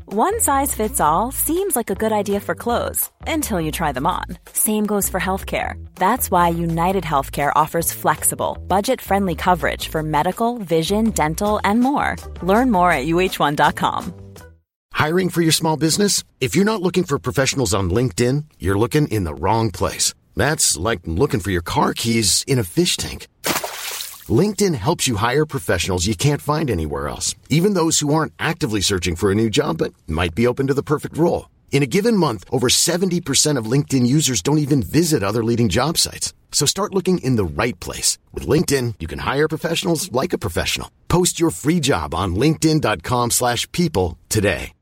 One size fits all seems like a good idea for clothes until you try them on. Same goes for healthcare. That's why United Healthcare offers flexible, budget-friendly coverage for medical, vision, dental, and more. Learn more at uh1.com. Hiring for your small business? If you're not looking for professionals on LinkedIn, you're looking in the wrong place. That's like looking for your car keys in a fish tank. LinkedIn helps you hire professionals you can't find anywhere else, even those who aren't actively searching for a new job but might be open to the perfect role. In a given month, over 70% of LinkedIn users don't even visit other leading job sites. So start looking in the right place. With LinkedIn, you can hire professionals like a professional. Post your free job on linkedin.com/people today.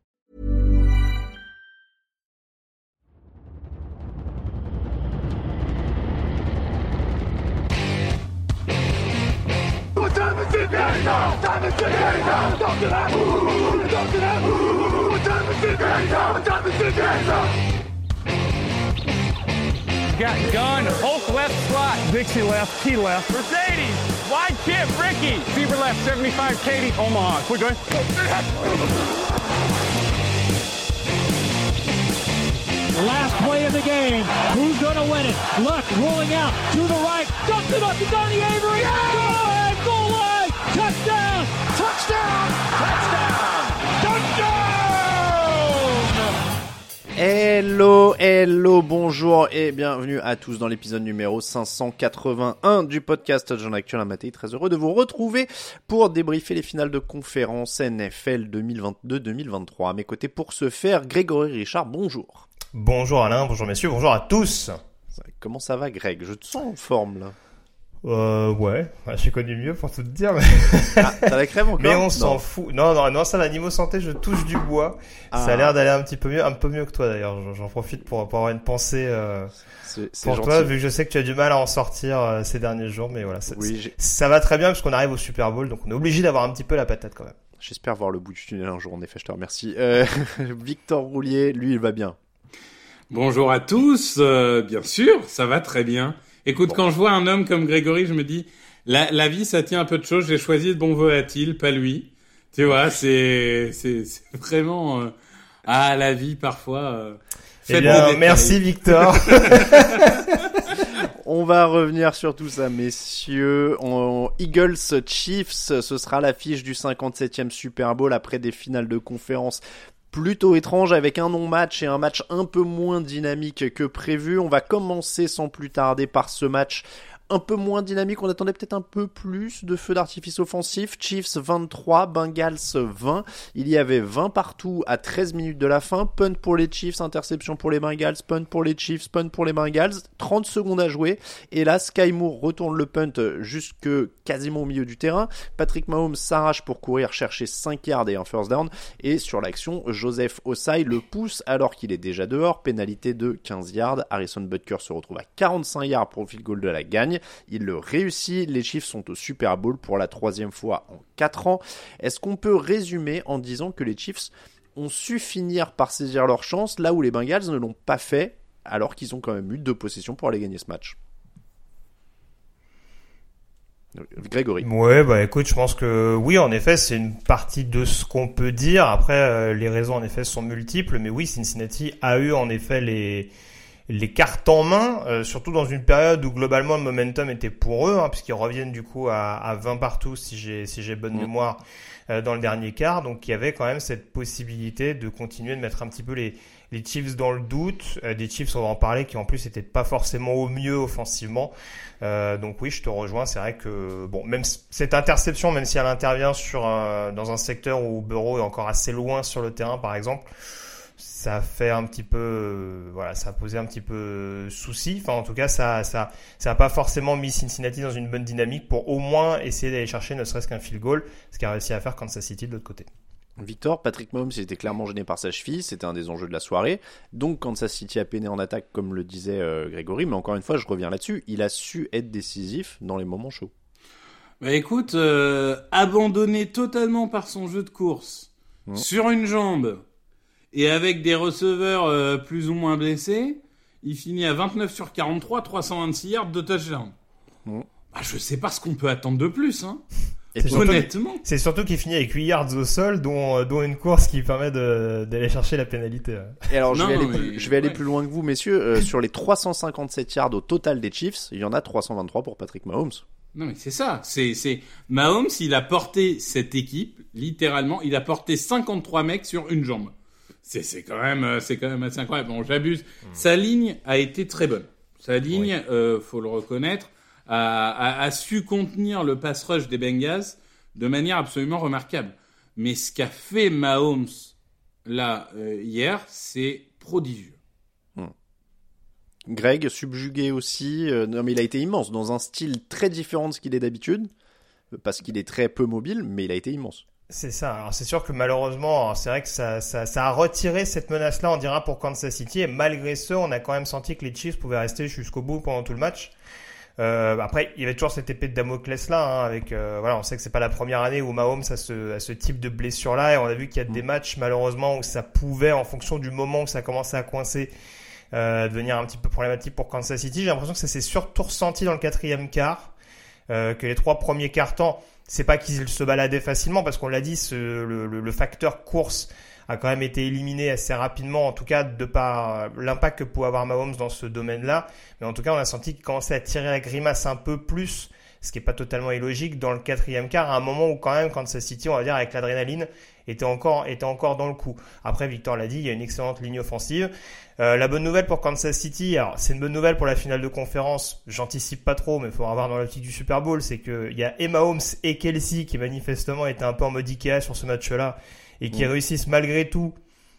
Got gun, Hulk left slot, Dixie left, T left, Mercedes, wide chip, Ricky, Zebra left, 75, Katie, Omaha. We're good. Last play of the game. Who's going to win it? Luck rolling out to the right. Dumps it up to Donnie Avery. Yeah! Goal line. Touchdown. Touchdown. Touchdown. Touchdown. Hello, bonjour et bienvenue à tous dans l'épisode numéro 581 du podcast Touchdown Actu. Maté, très heureux de vous retrouver pour débriefer les finales de conférence NFL 2022-2023. À mes côtés pour ce faire, Grégory Richard, bonjour. Bonjour Alain, bonjour messieurs, bonjour à tous. Comment ça va Greg? Je te sens en forme là. Ouais, je suis connu mieux pour tout te dire. Mais... Ah, t'as la crème encore? Mais on s'en fout. Non, ça va, niveau santé, je touche du bois. Ça a l'air d'aller un peu mieux que toi d'ailleurs. J'en profite pour avoir une pensée c'est pour gentil. toi, vu que je sais que tu as du mal à en sortir ces derniers jours. Mais voilà, ça va très bien parce qu'on arrive au Super Bowl, donc on est obligé d'avoir un petit peu la patate quand même. J'espère voir le bout du tunnel un jour, en effet, je te remercie. Victor Roulier, lui, il va bien. Bonjour à tous, bien sûr, ça va très bien. Écoute, quand je vois un homme comme Grégory, je me dis, la vie, ça tient un peu de choses. J'ai choisi de bon volatile, pas lui. Tu vois, c'est vraiment, la vie, parfois, Eh bien, merci Victor. On va revenir sur tout ça, messieurs. Eagles Chiefs, ce sera l'affiche du 57e Super Bowl après des finales de conférence plutôt étrange avec un non-match et un match un peu moins dynamique que prévu. On va commencer sans plus tarder par ce match un peu moins dynamique. On attendait peut-être un peu plus de feux d'artifice offensif. Chiefs 23, Bengals 20. Il y avait 20 partout à 13 minutes de la fin. Punt pour les Chiefs, interception pour les Bengals, punt pour les Chiefs, punt pour les Bengals. 30 secondes à jouer. Et là, Sky Moore retourne le punt jusque quasiment au milieu du terrain. Patrick Mahomes s'arrache pour courir chercher 5 yards et un first down. Et sur l'action, Joseph Ossai le pousse alors qu'il est déjà dehors. Pénalité de 15 yards. Harrison Butker se retrouve à 45 yards pour le field goal de la gagne. Il le réussit, les Chiefs sont au Super Bowl pour la 3e fois en 4 ans. Est-ce qu'on peut résumer en disant que les Chiefs ont su finir par saisir leur chance là où les Bengals ne l'ont pas fait alors qu'ils ont quand même eu 2 possessions pour aller gagner ce match? Grégory. Ouais, écoute, je pense que oui, en effet, c'est une partie de ce qu'on peut dire. Après, les raisons en effet sont multiples, mais oui, Cincinnati a eu en effet les cartes en main, surtout dans une période où globalement le momentum était pour eux, puisqu'ils reviennent du coup à 20 partout si j'ai bonne mémoire dans le dernier quart. Donc il y avait quand même cette possibilité de continuer de mettre un petit peu les Chiefs dans le doute, des Chiefs on va en parler qui en plus étaient pas forcément au mieux offensivement. Donc oui, je te rejoins, c'est vrai que bon, même cette interception, même si elle intervient dans un secteur où Burrow est encore assez loin sur le terrain par exemple, ça a fait un petit peu, ça a posé un petit peu souci. Enfin, en tout cas, ça a pas forcément mis Cincinnati dans une bonne dynamique pour au moins essayer d'aller chercher ne serait-ce qu'un field goal, ce qu'a réussi à faire Kansas City de l'autre côté. Victor, Patrick Mahomes était clairement gêné par sa cheville, c'était un des enjeux de la soirée. Donc Kansas City a peiné en attaque, comme le disait Grégory, mais encore une fois, je reviens là-dessus, il a su être décisif dans les moments chauds. Écoute, abandonné totalement par son jeu de course, sur une jambe, et avec des receveurs plus ou moins blessés, il finit à 29 sur 43, 326 yards de touchdown. Je sais pas ce qu'on peut attendre de plus, hein. Honnêtement. C'est surtout qu'il finit avec 8 yards au sol, dont une course qui permet d'aller chercher la pénalité. Et alors, je vais aller plus loin que vous, messieurs. Sur les 357 yards au total des Chiefs, il y en a 323 pour Patrick Mahomes. Non, mais c'est ça. C'est Mahomes, il a porté cette équipe, littéralement, il a porté 53 mecs sur une jambe. C'est quand même assez incroyable. Bon, j'abuse. Sa ligne a été très bonne. Sa ligne, faut le reconnaître, a su contenir le pass rush des Bengals de manière absolument remarquable. Mais ce qu'a fait Mahomes là hier, c'est prodigieux. Greg, subjugué aussi. Non, mais il a été immense, dans un style très différent de ce qu'il est d'habitude, parce qu'il est très peu mobile, mais il a été immense. C'est ça. Alors c'est sûr que malheureusement, c'est vrai que ça a retiré cette menace-là, on dira, pour Kansas City. Et malgré ça, on a quand même senti que les Chiefs pouvaient rester jusqu'au bout pendant tout le match. Après, il y avait toujours cette épée de Damoclès là, avec on sait que c'est pas la première année où Mahomes a ce type de blessure là, et on a vu qu'il y a des matchs malheureusement où ça pouvait, en fonction du moment où ça commençait à coincer, devenir un petit peu problématique pour Kansas City. J'ai l'impression que ça s'est surtout ressenti dans le quatrième quart, que les 3 premiers quarts-temps, c'est pas qu'ils se baladaient facilement, parce qu'on l'a dit, le facteur course a quand même été éliminé assez rapidement, en tout cas de par l'impact que pouvait avoir Mahomes dans ce domaine-là. Mais en tout cas, on a senti qu'il commençait à tirer la grimace un peu plus, ce qui est pas totalement illogique, dans le quatrième quart, à un moment où quand même Kansas City, on va dire, avec l'adrénaline, était encore dans le coup. Après, Victor l'a dit, il y a une excellente ligne offensive. La bonne nouvelle pour Kansas City, alors c'est une bonne nouvelle pour la finale de conférence, j'anticipe pas trop, mais il faudra voir dans l'optique du Super Bowl, c'est que il y a et Mahomes et Kelsey qui manifestement étaient un peu en mode Ikea sur ce match-là, et qui réussissent malgré tout,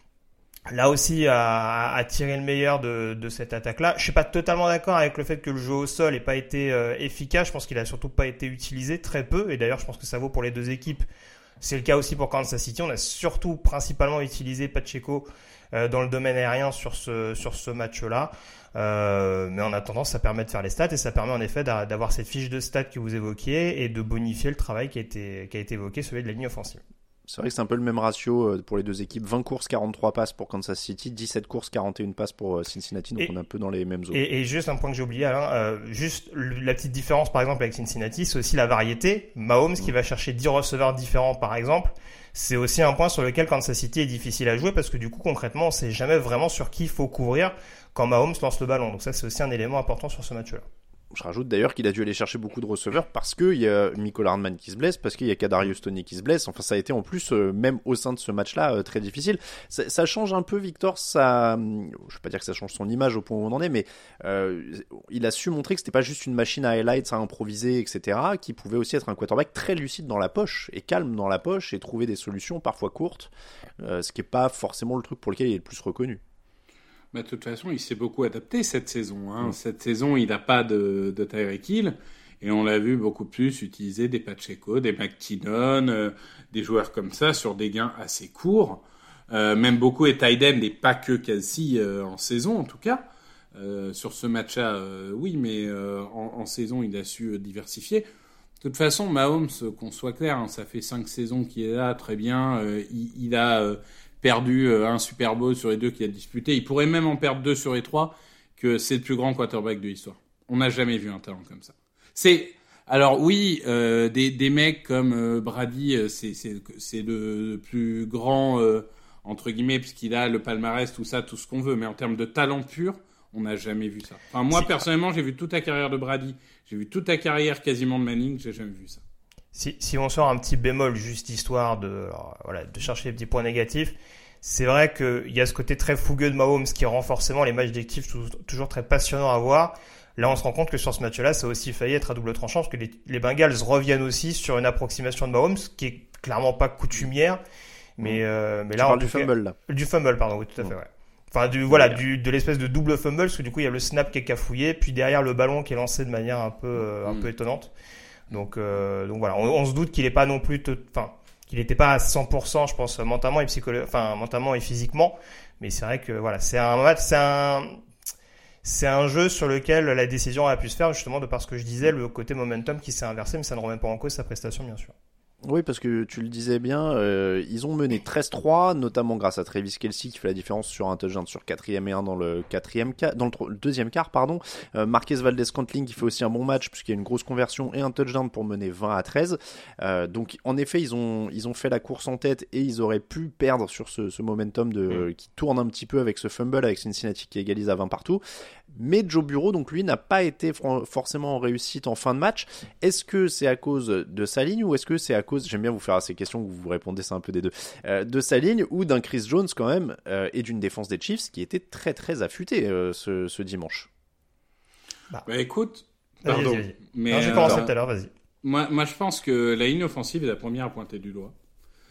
là aussi, à tirer le meilleur de cette attaque-là. Je suis pas totalement d'accord avec le fait que le jeu au sol ait pas été efficace. Je pense qu'il a surtout pas été utilisé, très peu. Et d'ailleurs, je pense que ça vaut pour les deux équipes. C'est le cas aussi pour Kansas City. On a surtout principalement utilisé Pacheco dans le domaine aérien sur ce match-là. Mais en attendant, ça permet de faire les stats, et ça permet en effet d'avoir cette fiche de stats que vous évoquiez et de bonifier le travail qui a été évoqué, celui de la ligne offensive. C'est vrai que c'est un peu le même ratio pour les deux équipes. 20 courses, 43 passes pour Kansas City, 17 courses, 41 passes pour Cincinnati. Donc on est un peu dans les mêmes zones. Et juste un point que j'ai oublié, Alain, juste la petite différence par exemple avec Cincinnati, c'est aussi la variété. Mahomes qui va chercher 10 receveurs différents par exemple, c'est aussi un point sur lequel Kansas City est difficile à jouer, parce que du coup concrètement on sait jamais vraiment sur qui il faut couvrir quand Mahomes lance le ballon. Donc ça, c'est aussi un élément important sur ce match-là. Je rajoute d'ailleurs qu'il a dû aller chercher beaucoup de receveurs parce qu'il y a Mecole Hardman qui se blesse, parce qu'il y a Kadarius Toney qui se blesse. Enfin, ça a été en plus, même au sein de ce match-là, très difficile. Ça change un peu, Victor. Je ne vais pas dire que ça change son image au point où on en est, mais il a su montrer que c'était pas juste une machine à highlights, à improviser, etc., qui pouvait aussi être un quarterback très lucide dans la poche et calme dans la poche et trouver des solutions parfois courtes, ce qui est pas forcément le truc pour lequel il est le plus reconnu. Bah, de toute façon, il s'est beaucoup adapté cette saison. Cette saison, il n'a pas de Tyreek Hill. Et on l'a vu beaucoup plus utiliser des Pacheco, des McKinnon, des joueurs comme ça sur des gains assez courts. Même beaucoup et tight end, et pas que Kelsey en saison en tout cas. Sur ce match-là, oui, mais en saison, il a su diversifier. De toute façon, Mahomes, qu'on soit clair, ça fait 5 saisons qu'il est là, très bien. Il a perdu un Super Bowl sur les 2 qu'il a disputé. Il pourrait même en perdre 2 sur les 3, que c'est le plus grand quarterback de l'histoire. On n'a jamais vu un talent comme ça. Alors oui, des mecs comme Brady, c'est le plus grand, entre guillemets, puisqu'il a le palmarès, tout ça, tout ce qu'on veut. Mais en termes de talent pur, on n'a jamais vu ça. Enfin, moi, personnellement, j'ai vu toute la carrière de Brady. J'ai vu toute la carrière quasiment de Manning. J'ai jamais vu ça. Si on sort un petit bémol, juste histoire de chercher les petits points négatifs, c'est vrai qu'il y a ce côté très fougueux de Mahomes qui rend forcément les matchs d'équipe toujours très passionnants à voir. Là, on se rend compte que sur ce match-là, ça a aussi failli être à double tranchant, parce que les Bengals reviennent aussi sur une approximation de Mahomes qui est clairement pas coutumière. Mais là, tu parles du fumble, là. Du fumble, pardon, oui, tout à fait, ouais. Enfin, de l'espèce de double fumble, parce que du coup, il y a le snap qui est cafouillé, puis derrière le ballon qui est lancé de manière un peu étonnante. Donc voilà, on se doute qu'il est pas non plus, qu'il n'était pas à 100%, je pense, mentalement et physiquement. Mais c'est vrai que voilà, c'est un jeu sur lequel la décision a pu se faire, justement de par ce que je disais, le côté momentum qui s'est inversé, mais ça ne remet pas en cause sa prestation, bien sûr. Oui, parce que tu le disais bien, ils ont mené 13-3, notamment grâce à Travis Kelce qui fait la différence sur un touchdown sur 4e et 1 dans le deuxième quart, pardon. Marquez Valdes-Scantling qui fait aussi un bon match puisqu'il y a une grosse conversion et un touchdown pour mener 20-13. Donc en effet, ils ont fait la course en tête et ils auraient pu perdre sur ce momentum qui tourne un petit peu avec ce fumble avec Cincinnati qui égalise à 20 partout. Mais Joe Burrow, donc lui, n'a pas été forcément en réussite en fin de match. Est-ce que c'est à cause de sa ligne ou est-ce que c'est à cause, j'aime bien vous faire ces questions que vous répondez, c'est un peu des deux, de sa ligne ou d'un Chris Jones quand même et d'une défense des Chiefs qui était très très affûtée ce dimanche. Bah écoute, pardon. Vas-y. Mais j'ai commencé tout à l'heure, vas-y. Moi je pense que la ligne offensive est la première à pointer du doigt.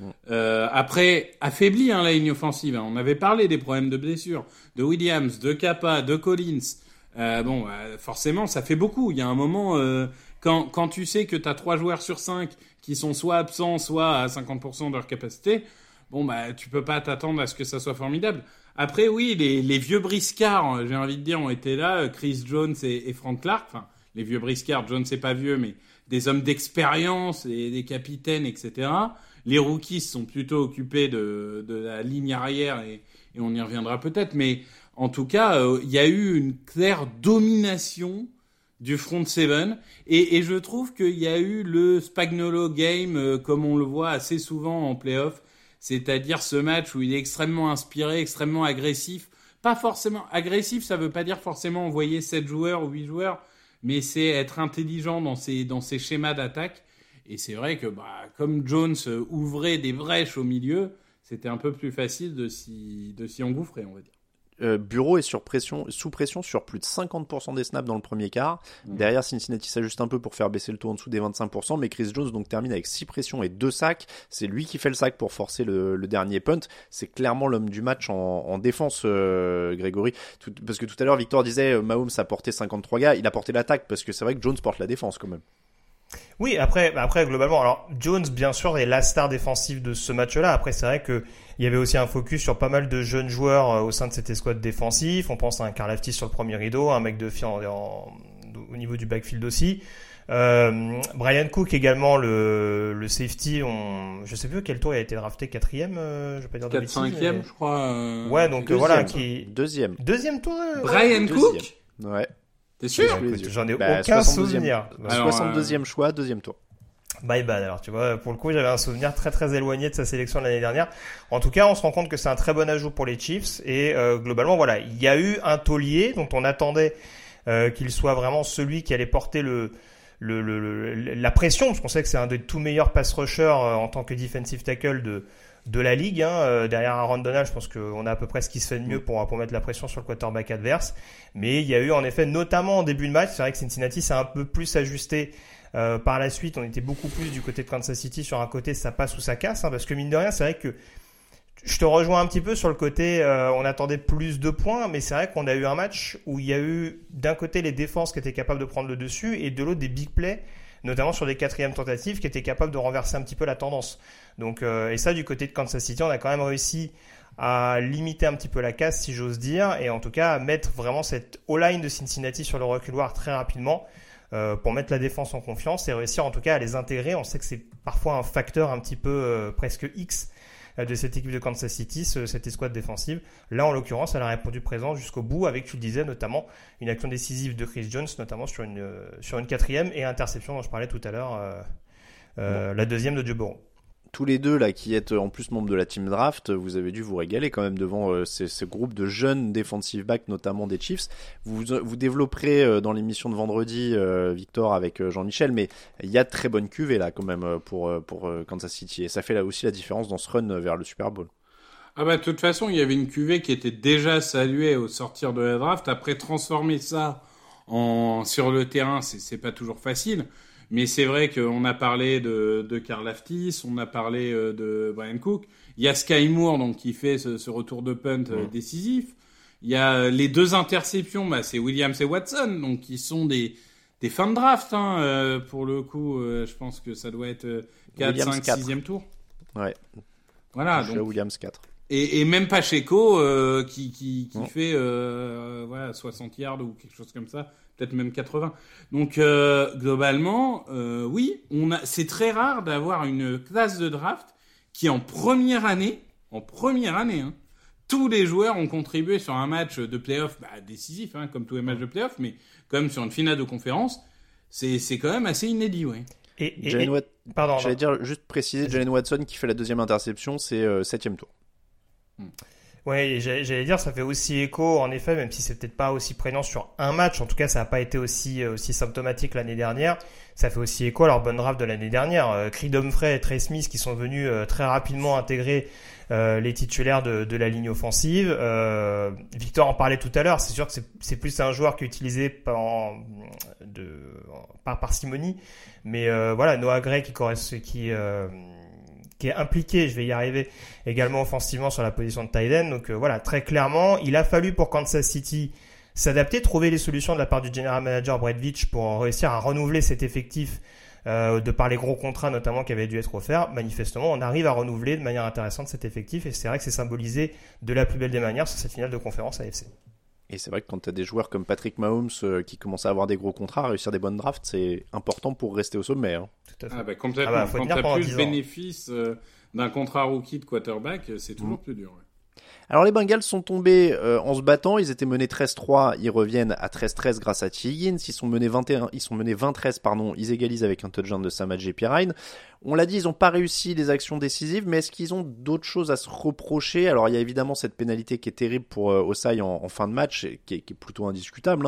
Après, affaibli la ligne offensive. On avait parlé des problèmes de blessures, de Williams, de Kappa, de Collins. Forcément, ça fait beaucoup. Il y a un moment, quand tu sais que tu as 3 joueurs sur 5 qui sont soit absents, soit à 50% de leur capacité, tu peux pas t'attendre à ce que ça soit formidable. Après, oui, les vieux briscards, j'ai envie de dire, ont été là. Chris Jones et Frank Clark. Enfin, les vieux briscards, Jones c'est pas vieux, mais des hommes d'expérience et des capitaines, etc. Les rookies sont plutôt occupés de la ligne arrière et on y reviendra peut-être. Mais en tout cas, il y a eu une claire domination du front seven et je trouve qu'il y a eu le Spagnuolo game comme on le voit assez souvent en play-off. C'est-à-dire ce match où il est extrêmement inspiré, extrêmement agressif. Pas forcément agressif, ça veut pas dire forcément envoyer 7 joueurs ou 8 joueurs, mais c'est être intelligent dans ses schémas d'attaque. Et c'est vrai que comme Jones ouvrait des brèches au milieu, c'était un peu plus facile de s'y engouffrer, on va dire. Burrow est sous pression sur plus de 50% des snaps dans le premier quart. Derrière, Cincinnati s'ajuste un peu pour faire baisser le taux en dessous des 25%, mais Chris Jones donc termine avec 6 pressions et 2 sacs. C'est lui qui fait le sac pour forcer le dernier punt. C'est clairement l'homme du match en défense, Grégory. Parce que tout à l'heure, Victor disait Mahomes a porté 53 gars. Il a porté l'attaque parce que c'est vrai que Jones porte la défense quand même. Oui, après globalement, alors Jones bien sûr est la star défensive de ce match-là. Après c'est vrai que il y avait aussi un focus sur pas mal de jeunes joueurs au sein de cette escouade défensive. On pense à un Karlaftis sur le premier rideau, un McDuffie au niveau du backfield aussi. Brian Cook également le safety. Je sais plus quel tour il a été drafté, 4e, je vais pas dire de bêtises. 4-5e, je crois. Ouais, donc voilà qui deuxième tour. Brian Cook. Ouais. T'es sûr? J'en ai aucun souvenir. 62e choix, 2e tour. Bad. Alors, tu vois, pour le coup, j'avais un souvenir très très éloigné de sa sélection de l'année dernière. En tout cas, on se rend compte que c'est un très bon ajout pour les Chiefs. Et globalement, voilà, il y a eu un taulier dont on attendait qu'il soit vraiment celui qui allait porter la pression, parce qu'on sait que c'est un des tout meilleurs pass rushers en tant que defensive tackle de la ligue. Derrière Aaron Donald, je pense qu'on a à peu près ce qui se fait de mieux pour mettre la pression sur le quarterback adverse. Mais il y a eu en effet, notamment en début de match, c'est vrai que Cincinnati s'est un peu plus ajusté par la suite. On était beaucoup plus du côté de Kansas City sur un côté ça passe ou ça casse, parce que mine de rien, c'est vrai que je te rejoins un petit peu sur le côté on attendait plus de points, mais c'est vrai qu'on a eu un match où il y a eu d'un côté les défenses qui étaient capables de prendre le dessus et de l'autre des big plays, notamment sur des 4e tentatives qui étaient capables de renverser un petit peu la tendance. Donc, et ça, du côté de Kansas City, on a quand même réussi à limiter un petit peu la casse, si j'ose dire, et en tout cas à mettre vraiment cette O-line de Cincinnati sur le reculoir très rapidement pour mettre la défense en confiance et réussir en tout cas à les intégrer. On sait que c'est parfois un facteur un petit peu presque X de cette équipe de Kansas City, cette escouade défensive. Là, en l'occurrence, elle a répondu présent jusqu'au bout avec, tu le disais, notamment une action décisive de Chris Jones, notamment sur une 4e et interception dont je parlais tout à l'heure, la 2e de Joe Burrow. Tous les deux là qui êtes en plus membres de la team draft, vous avez dû vous régaler quand même devant ce groupe de jeunes defensive backs, notamment des Chiefs. Vous développerez dans l'émission de vendredi, Victor, avec Jean-Michel, mais il y a de très bonnes cuvées là quand même pour Kansas City, et ça fait là aussi la différence dans ce run vers le Super Bowl. De toute façon, il y avait une cuvée qui était déjà saluée au sortir de la draft. Après, transformer ça sur le terrain, c'est pas toujours facile. Mais c'est vrai qu'on a parlé de Karlaftis, on a parlé de Brian Cook. Il y a Sky Moore donc qui fait ce retour de punt décisif. Il y a les 2 interceptions, c'est Williams et Watson, donc qui sont des fins de draft. Pour le coup, je pense que ça doit être 4, Williams 5, 6e tour. Ouais. Voilà. Donc Williams 4. Et même Pacheco qui fait 60 yards ou quelque chose comme ça, peut-être même 80. Donc globalement, oui, c'est très rare d'avoir une classe de draft qui en première année, tous les joueurs ont contribué sur un match de play-off décisif, comme tous les matchs de play-off, mais comme sur une finale de conférence, c'est quand même assez inédit, ouais. J'allais dire, juste préciser, Jalen Watson qui fait la deuxième interception, c'est 7e tour. Ouais, j'allais dire, ça fait aussi écho, en effet, même si c'est peut-être pas aussi prégnant sur un match, en tout cas, ça n'a pas été aussi symptomatique l'année dernière. Ça fait aussi écho à leur bonne draft de l'année dernière. Creed Humphrey et Trey Smith qui sont venus très rapidement intégrer les titulaires de la ligne offensive. Victor en parlait tout à l'heure. C'est sûr que c'est plus un joueur qui est utilisé par parcimonie, mais Noah Gray qui est impliqué, je vais y arriver, également offensivement sur la position de tight end. Donc très clairement, il a fallu pour Kansas City s'adapter, trouver les solutions de la part du general manager Brett Veach pour réussir à renouveler cet effectif de par les gros contrats notamment qui avaient dû être offerts. Manifestement, on arrive à renouveler de manière intéressante cet effectif et c'est vrai que c'est symbolisé de la plus belle des manières sur cette finale de conférence AFC. Et c'est vrai que quand tu as des joueurs comme Patrick Mahomes qui commencent à avoir des gros contrats, à réussir des bonnes drafts, c'est important pour rester au sommet. Tout à fait. Complètement. Quand tu as plus de bénéfices d'un contrat rookie de quarterback, c'est toujours plus dur. Ouais. Alors les Bengals sont tombés en se battant, ils étaient menés 13-3, ils reviennent à 13-13 grâce à T. Higgins, ils sont menés 20-13, ils égalisent avec un touchdown de Samaje Perine. On l'a dit, ils n'ont pas réussi les actions décisives, mais est-ce qu'ils ont d'autres choses à se reprocher? Alors il y a évidemment cette pénalité qui est terrible pour Osai en fin de match, qui est plutôt indiscutable.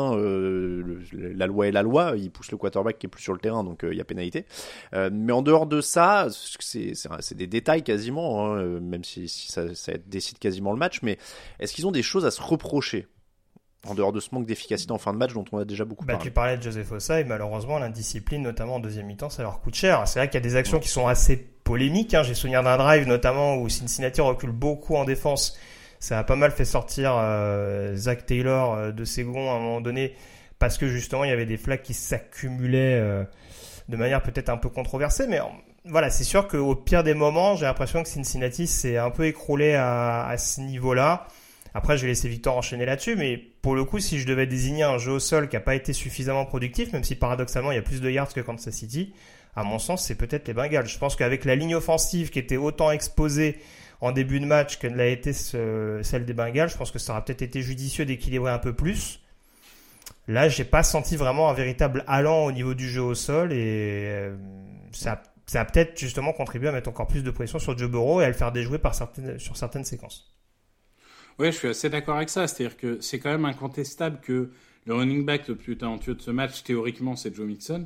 La loi est la loi, il pousse le quarterback qui est plus sur le terrain, donc il y a pénalité. Mais en dehors de ça, c'est des détails quasiment, même si ça décide quasiment le match. Mais est-ce qu'ils ont des choses à se reprocher en dehors de ce manque d'efficacité en fin de match dont on a déjà beaucoup parlé? Tu parlais de Joseph Osai, malheureusement l'indiscipline notamment en deuxième mi-temps ça leur coûte cher. C'est vrai qu'il y a des actions qui sont assez polémiques, J'ai souvenir d'un drive notamment où Cincinnati recule beaucoup en défense. Ça a pas mal fait sortir Zach Taylor de ses gonds à un moment donné parce que justement il y avait des flags qui s'accumulaient de manière peut-être un peu controversée, mais c'est sûr qu'au pire des moments, j'ai l'impression que Cincinnati s'est un peu écroulé à ce niveau-là. Après, je vais laisser Victor enchaîner là-dessus, mais pour le coup, si je devais désigner un jeu au sol qui n'a pas été suffisamment productif, même si paradoxalement il y a plus de yards que Kansas City, à mon sens, c'est peut-être les Bengals. Je pense qu'avec la ligne offensive qui était autant exposée en début de match que ne l'a été celle des Bengals, je pense que ça aurait peut-être été judicieux d'équilibrer un peu plus. Là, j'ai pas senti vraiment un véritable allant au niveau du jeu au sol et ça a peut-être justement contribué à mettre encore plus de pression sur Joe Burrow et à le faire déjouer sur certaines séquences. Oui, je suis assez d'accord avec ça. C'est-à-dire que c'est quand même incontestable que le running back le plus talentueux de ce match, théoriquement, c'est Joe Mixon.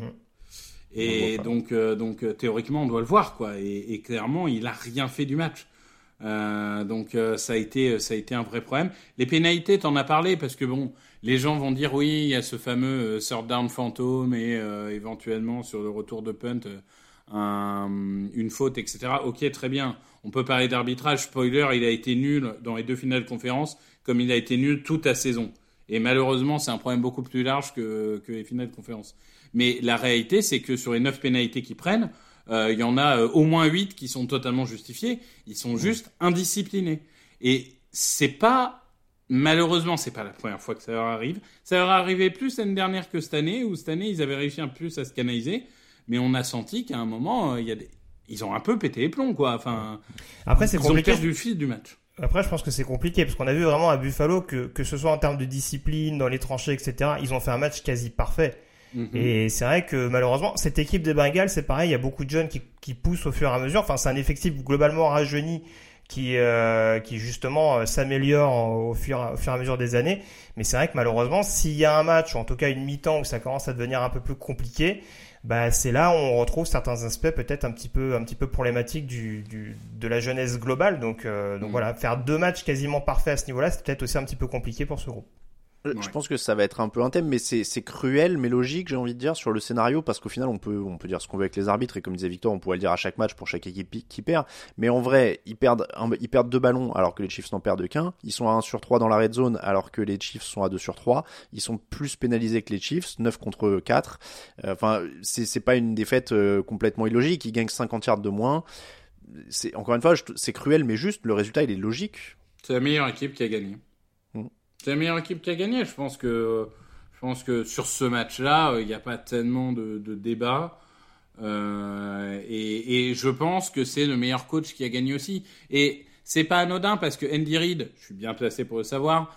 Et donc théoriquement, on doit le voir, quoi. Et clairement, il a rien fait du match. Donc ça a été un vrai problème. Les pénalités, t'en as parlé parce que les gens vont dire oui, il y a ce fameux third down fantôme et éventuellement sur le retour de punt une faute, etc. Ok, très bien. On peut parler d'arbitrage. Spoiler, il a été nul dans les deux finales de conférence comme il a été nul toute la saison. Et malheureusement, c'est un problème beaucoup plus large que les finales de conférence. Mais la réalité, c'est que sur les 9 pénalités qu'ils prennent, il y en a au moins 8 qui sont totalement justifiées. Ils sont juste indisciplinés. Et malheureusement, c'est pas la première fois que ça leur arrive. Ça leur est arrivé plus l'année dernière que cette année, où cette année, ils avaient réussi un peu plus à se canaliser. Mais on a senti qu'à un moment, ils ont un peu pété les plombs, quoi. Enfin, après, c'est compliqué. Ils ont perdu le fil du match. Après, je pense que c'est compliqué, parce qu'on a vu vraiment à Buffalo que ce soit en termes de discipline, dans les tranchées, etc., ils ont fait un match quasi parfait. Et c'est vrai que malheureusement, cette équipe des Bengals, c'est pareil, il y a beaucoup de jeunes qui poussent au fur et à mesure. Enfin, c'est un effectif globalement rajeuni qui justement s'améliore au fur et à mesure des années. Mais c'est vrai que malheureusement, s'il y a un match, ou en tout cas une mi-temps où ça commence à devenir un peu plus compliqué, c'est là où on retrouve certains aspects peut-être un petit peu problématiques de la jeunesse globale. Donc voilà, faire 2 matchs quasiment parfaits à ce niveau-là, c'est peut-être aussi un petit peu compliqué pour ce groupe. Je pense que ça va être un peu un thème, mais c'est cruel, mais logique, j'ai envie de dire, sur le scénario, parce qu'au final, on peut dire ce qu'on veut avec les arbitres, et comme disait Victor, on pourrait le dire à chaque match pour chaque équipe qui perd, mais en vrai, ils perdent 2 ballons, alors que les Chiefs n'en perdent qu'un, ils sont à 1/3 dans la red zone, alors que les Chiefs sont à 2/3, ils sont plus pénalisés que les Chiefs, 9 contre 4, c'est pas une défaite complètement illogique, ils gagnent 50 yards de moins. c'est encore une fois, c'est cruel mais juste. Le résultat, il est logique. C'est la meilleure équipe qui a gagné. C'est la meilleure équipe qui a gagné. Je pense que sur ce match-là, il n'y a pas tellement de débat. Et je pense que c'est le meilleur coach qui a gagné aussi. Et c'est pas anodin parce que Andy Reid, je suis bien placé pour le savoir,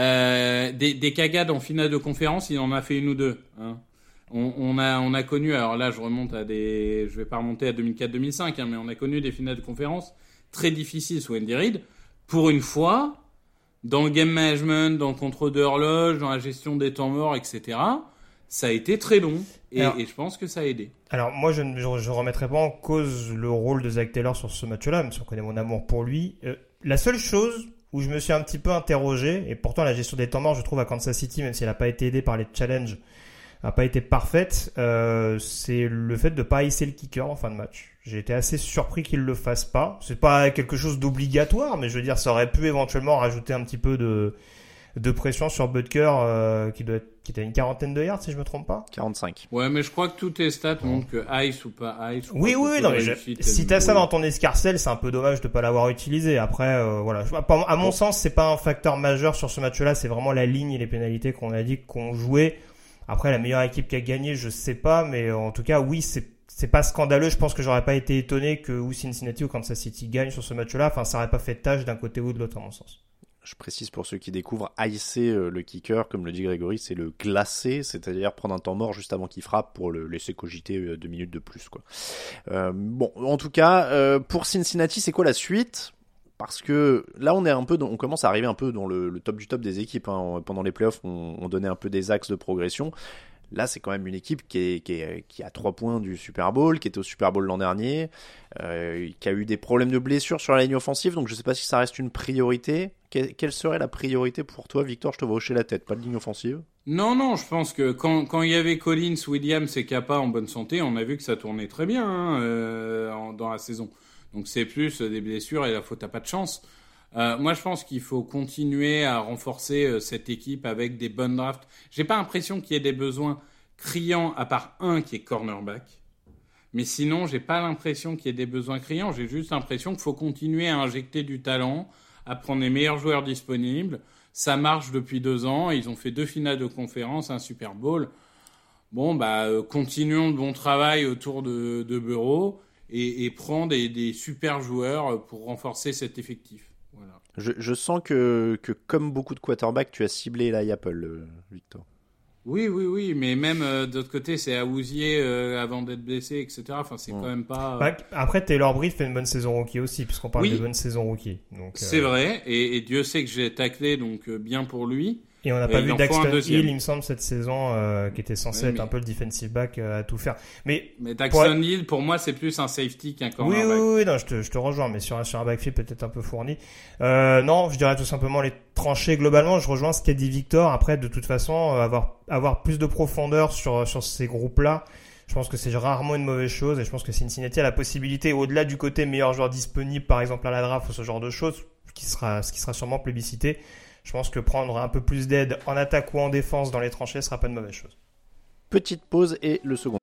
des cagades en finale de conférence, il en a fait une ou deux. Hein. On a connu, alors là je vais pas remonter à 2004-2005, hein, mais on a connu des finales de conférence très difficiles sous Andy Reid. Pour une fois, dans le game management, dans le contrôle de l'horloge, dans la gestion des temps morts, etc., ça a été très long et je pense que ça a aidé. Alors moi je ne remettrai pas en cause le rôle de Zac Taylor sur ce match-là, même si on connaît mon amour pour lui. La seule chose où je me suis un petit peu interrogé, et pourtant la gestion des temps morts je trouve à Kansas City, même si elle n'a pas été aidée par les challenges, n'a pas été parfaite, c'est le fait de ne pas hisser le kicker en fin de match. J'ai été assez surpris qu'il le fasse pas. C'est pas quelque chose d'obligatoire, mais je veux dire ça aurait pu éventuellement rajouter un petit peu de pression sur Butker qui était à une 40aine de yards si je me trompe pas. 45. Ouais, mais je crois que tous tes stats montrent que ice ou pas ice. Oui, non, mais si t'as ça dans ton escarcelle, c'est un peu dommage de pas l'avoir utilisé. Après, voilà. À mon sens, c'est pas un facteur majeur sur ce match-là. C'est vraiment la ligne et les pénalités qu'on a dit qu'on jouait. Après, la meilleure équipe qui a gagné, je sais pas, mais en tout cas, oui, c'est pas scandaleux. Je pense que j'aurais pas été étonné que ou Cincinnati ou Kansas City gagne sur ce match-là. Enfin, ça aurait pas fait tâche d'un côté ou de l'autre, à mon sens. Je précise pour ceux qui découvrent, icer le kicker, comme le dit Grégory, c'est le glacer, c'est-à-dire prendre un temps mort juste avant qu'il frappe pour le laisser cogiter 2 minutes de plus, quoi. Bon, en tout cas, pour Cincinnati, c'est quoi la suite ? Parce que là, on commence à arriver un peu dans le top du top des équipes. Hein. Pendant les playoffs, on donnait un peu des axes de progression. Là, c'est quand même une équipe qui a 3 points du Super Bowl, qui était au Super Bowl l'an dernier, qui a eu des problèmes de blessures sur la ligne offensive, donc je ne sais pas si ça reste une priorité. Quelle serait la priorité pour toi, Victor ? Je te vois hocher la tête, pas de ligne offensive ? Non, je pense que quand il y avait Collins, Williams et Kappa en bonne santé, on a vu que ça tournait très bien dans la saison. Donc c'est plus des blessures et la faute à pas de chance. Moi, je pense qu'il faut continuer à renforcer cette équipe avec des bonnes drafts. J'ai pas l'impression qu'il y ait des besoins criants, à part un qui est cornerback. Mais sinon, j'ai pas l'impression qu'il y ait des besoins criants. J'ai juste l'impression qu'il faut continuer à injecter du talent, à prendre les meilleurs joueurs disponibles. Ça marche depuis 2 ans. Ils ont fait 2 finales de conférence, un Super Bowl. Bon, continuons le bon travail autour de Burrow et prendre des super joueurs pour renforcer cet effectif. Voilà. Je sens que comme beaucoup de quarterbacks, tu as ciblé Eli Apple, Victor. Oui, mais même de l'autre côté, c'est Awuzie avant d'être blessé, etc. Enfin, c'est quand même pas. Après, Taylor Britt fait une bonne saison rookie aussi, puisqu'on parle de bonne saison rookie. Donc, c'est vrai, et Dieu sait que j'ai taclé, donc bien pour lui. Et on n'a pas vu Daxton Hill, il me semble, cette saison, qui était censé être un peu le defensive back à tout faire. Mais Daxton Hill, pour moi, c'est plus un safety qu'un cornerback. Oui, non, je te rejoins, mais sur un backfield peut-être un peu fourni. Non, je dirais tout simplement les tranchées globalement. Je rejoins ce qu'a dit Victor. Après, de toute façon, avoir plus de profondeur sur ces groupes-là, je pense que c'est rarement une mauvaise chose. Et je pense que Cincinnati a la possibilité, au-delà du côté meilleur joueur disponible, par exemple à la draft ou ce genre de choses, ce qui sera sûrement plébiscité. Je pense que prendre un peu plus d'aide en attaque ou en défense dans les tranchées ne sera pas une mauvaise chose. Petite pause et le second.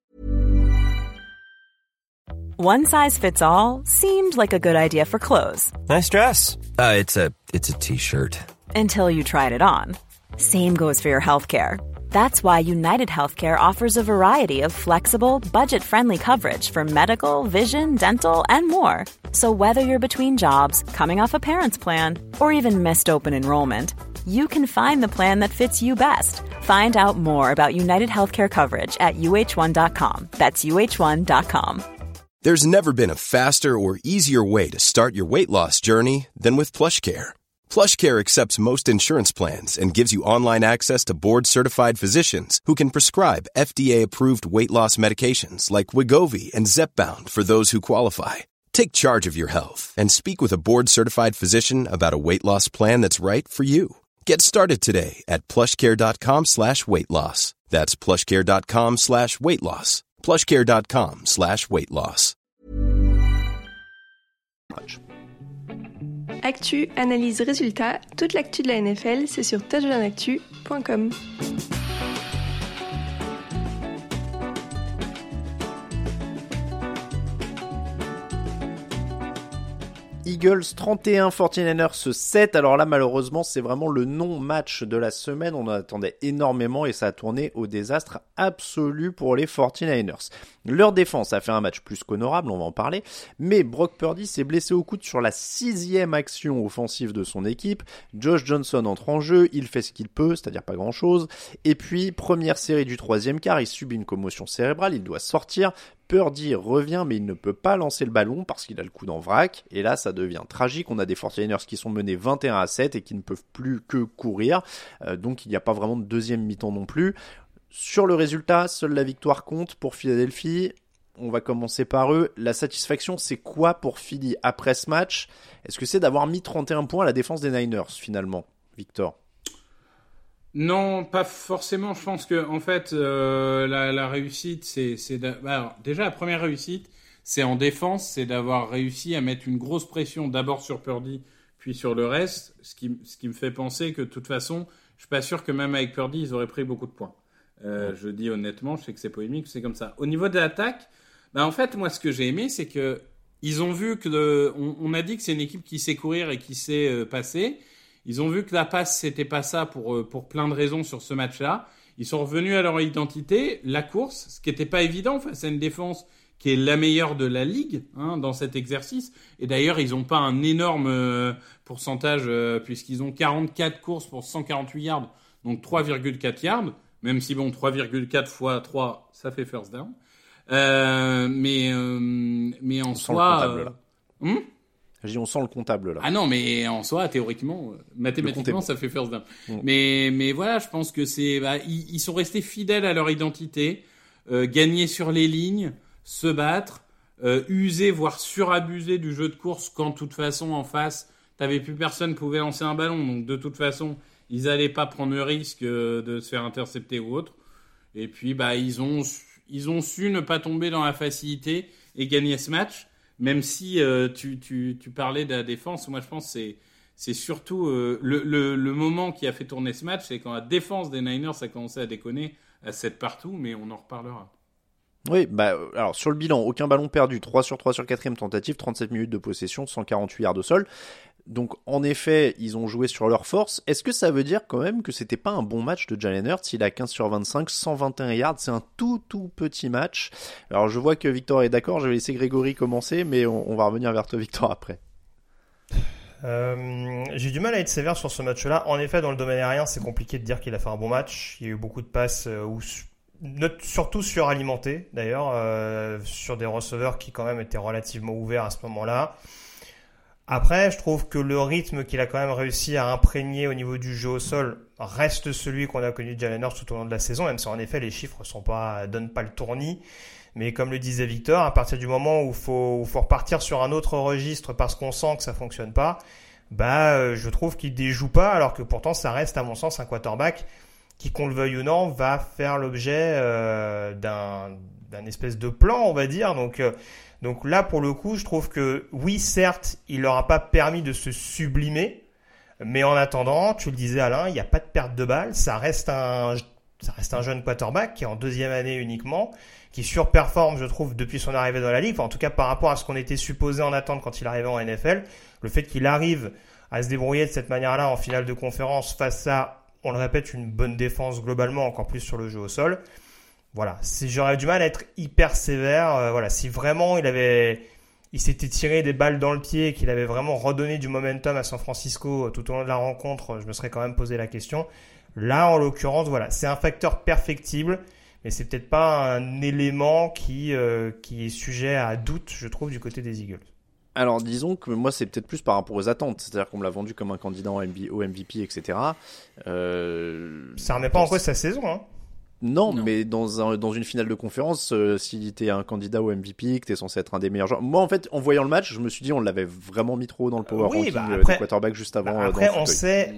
One size fits all seemed like a good idea for clothes. Nice dress. It's a t-shirt. Until you tried it on. Same goes for your healthcare. That's why United Healthcare offers a variety of flexible, budget-friendly coverage for medical, vision, dental, and more. So whether you're between jobs, coming off a parent's plan, or even missed open enrollment, you can find the plan that fits you best. Find out more about United Healthcare coverage at uh1.com. That's uh1.com. There's never been a faster or easier way to start your weight loss journey than with PlushCare. PlushCare accepts most insurance plans and gives you online access to board-certified physicians who can prescribe FDA-approved weight loss medications like Wegovy and Zepbound for those who qualify. Take charge of your health and speak with a board-certified physician about a weight loss plan that's right for you. Get started today at plushcare.com/weightloss. That's plushcare.com/weightloss. plushcare.com/weightloss. Actu, analyse, résultat, toute l'actu de la NFL, c'est sur touchdownactu.com. Eagles 31, 49ers 7. Alors là, malheureusement, c'est vraiment le non-match de la semaine. On en attendait énormément et ça a tourné au désastre absolu pour les 49ers. Leur défense a fait un match plus qu'honorable, on va en parler, mais Brock Purdy s'est blessé au coude sur la 6e action offensive de son équipe. Josh Johnson entre en jeu, il fait ce qu'il peut, c'est-à-dire pas grand-chose. Et puis, première série du 3e quart, il subit une commotion cérébrale, il doit sortir. Purdy revient, mais il ne peut pas lancer le ballon parce qu'il a le coude en vrac. Et là, ça devient tragique. On a des 49ers qui sont menés 21-7 et qui ne peuvent plus que courir. Donc, il n'y a pas vraiment de deuxième mi-temps non plus. Sur le résultat, seule la victoire compte pour Philadelphie. On va commencer par eux. La satisfaction, c'est quoi pour Philly après ce match ? Est-ce que c'est d'avoir mis 31 points à la défense des Niners, finalement, Victor ? Non, pas forcément. Je pense que en fait, la réussite, alors, déjà la première réussite, c'est en défense, c'est d'avoir réussi à mettre une grosse pression d'abord sur Purdy, puis sur le reste. Ce qui me fait penser que de toute façon, je suis pas sûr que même avec Purdy, ils auraient pris beaucoup de points. Je dis honnêtement, je sais que c'est polémique, c'est comme ça. Au niveau de l'attaque, en fait, moi, ce que j'ai aimé, c'est que ils ont vu que on a dit que c'est une équipe qui sait courir et qui sait passer. Ils ont vu que la passe, c'était pas ça pour plein de raisons sur ce match-là. Ils sont revenus à leur identité, la course, ce qui était pas évident face à une défense qui est la meilleure de la ligue dans cet exercice. Et d'ailleurs, ils ont pas un énorme pourcentage puisqu'ils ont 44 courses pour 148 yards, donc 3,4 yards. Même si 3,4 fois 3, ça fait first down. Mais en soi... Je dis, on sent le comptable, là. Ah non, mais en soi, théoriquement, mathématiquement, ça fait first down. Mais voilà, je pense que ils sont restés fidèles à leur identité, gagner sur les lignes, se battre, user, voire surabuser du jeu de course quand, de toute façon, en face, t'avais plus personne qui pouvait lancer un ballon. Donc, de toute façon, ils allaient pas prendre le risque de se faire intercepter ou autre. Et puis, ils ont su ne pas tomber dans la facilité et gagner ce match. Même si tu parlais de la défense, moi je pense que c'est surtout le moment qui a fait tourner ce match, c'est quand la défense des Niners a commencé à déconner à 7 partout, mais on en reparlera. Oui, alors sur le bilan, aucun ballon perdu, 3 sur 3 sur 4e tentative, 37 minutes de possession, 148 yards au sol. Donc en effet, ils ont joué sur leur force. Est-ce que ça veut dire quand même que c'était pas un bon match de Jalen Hurts ? Il a 15 sur 25, 121 yards, c'est un tout petit match. Alors je vois que Victor est d'accord, je vais laisser Grégory commencer, mais on va revenir vers toi Victor après. J'ai du mal à être sévère sur ce match-là. En effet, dans le domaine aérien, c'est compliqué de dire qu'il a fait un bon match. Il y a eu beaucoup de passes surtout suralimentés d'ailleurs, sur des receveurs qui quand même étaient relativement ouverts à ce moment-là. Après, je trouve que le rythme qu'il a quand même réussi à imprégner au niveau du jeu au sol reste celui qu'on a connu de Jalen Hurts tout au long de la saison, même si en effet les chiffres donnent pas le tournis. Mais comme le disait Victor, à partir du moment où faut repartir sur un autre registre parce qu'on sent que ça fonctionne pas, je trouve qu'il déjoue pas, alors que pourtant ça reste à mon sens un quarterback qui, qu'on le veuille ou non, va faire l'objet d'un espèce de plan, on va dire. Donc là, pour le coup, je trouve que oui, certes, il leur a pas permis de se sublimer, mais en attendant, tu le disais Alain, il n'y a pas de perte de balle, ça reste un jeune quarterback qui est en 2e année uniquement, qui surperforme, je trouve, depuis son arrivée dans la ligue. Enfin, en tout cas, par rapport à ce qu'on était supposé en attendre quand il arrivait en NFL, le fait qu'il arrive à se débrouiller de cette manière-là en finale de conférence face à, on le répète, une bonne défense globalement, encore plus sur le jeu au sol. Voilà, j'aurais du mal à être hyper sévère. Si vraiment il s'était tiré des balles dans le pied et qu'il avait vraiment redonné du momentum à San Francisco tout au long de la rencontre, je me serais quand même posé la question. Là, en l'occurrence, c'est un facteur perfectible, mais c'est peut-être pas un élément qui est sujet à doute, je trouve, du côté des Eagles. Alors disons que moi c'est peut-être plus par rapport aux attentes, c'est-à-dire qu'on me l'a vendu comme un candidat au MVP, etc. Ça remet pas en cause sa saison, hein. Non, mais dans une finale de conférence, si t'es un candidat au MVP, que t'es censé être un des meilleurs joueurs. Moi, en fait, en voyant le match, je me suis dit, on l'avait vraiment mis trop haut dans le power ranking des quarterbacks juste avant. Après, on sait,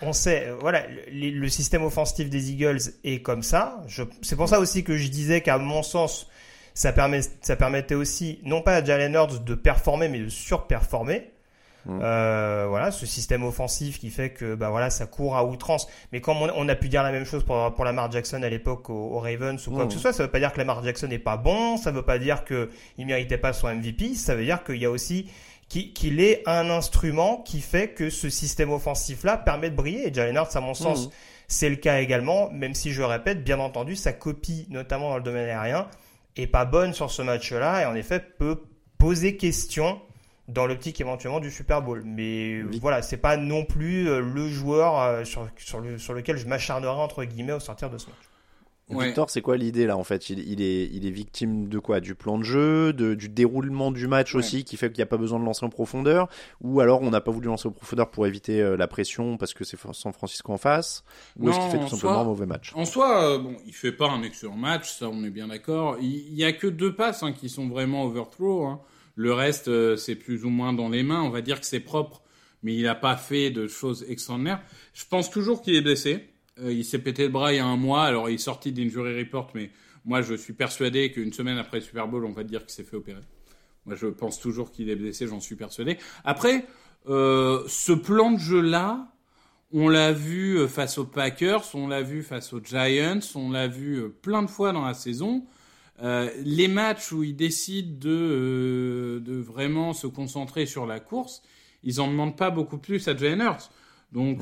le système offensif des Eagles est comme ça. C'est pour ça aussi que je disais qu'à mon sens, ça permettait aussi, non pas à Jalen Hurts de performer, mais de surperformer. Ce système offensif qui fait que ça court à outrance. Mais comme on a pu dire la même chose pour Lamar Jackson à l'époque aux Ravens ou quoi que ce soit, ça veut pas dire que Lamar Jackson n'est pas bon, ça veut pas dire que il méritait pas son MVP, ça veut dire qu'il y a aussi qu'il est un instrument qui fait que ce système offensif-là permet de briller. Et Jalen Hurts, à mon sens, c'est le cas également, même si je répète, bien entendu, sa copie, notamment dans le domaine aérien, est pas bonne sur ce match-là et en effet peut poser question dans l'optique éventuellement du Super Bowl. Mais voilà, c'est pas non plus le joueur sur lequel je m'acharnerai entre guillemets au sortir de ce match. Victor, c'est quoi l'idée là en fait ? Il est victime de quoi ? Du plan de jeu, du déroulement du match aussi, qui fait qu'il n'y a pas besoin de lancer en profondeur, ou alors on n'a pas voulu lancer en profondeur pour éviter la pression parce que c'est San Francisco en face, ou est-ce qu'il fait tout simplement un mauvais match ? En soi, il fait pas un excellent match, ça on est bien d'accord. Il y a que 2 passes qui sont vraiment overthrow. Le reste, c'est plus ou moins dans les mains. On va dire que c'est propre, mais il n'a pas fait de choses extraordinaires. Je pense toujours qu'il est blessé. Il s'est pété le bras il y a un mois. Alors, il est sorti d'injury report, mais moi, je suis persuadé qu'une semaine après le Super Bowl, on va dire qu'il s'est fait opérer. Moi, je pense toujours qu'il est blessé, j'en suis persuadé. Après, ce plan de jeu-là, on l'a vu face aux Packers, on l'a vu face aux Giants, on l'a vu plein de fois dans la saison. Les matchs où ils décident de vraiment se concentrer sur la course, ils en demandent pas beaucoup plus à Jalen Hurts. Donc,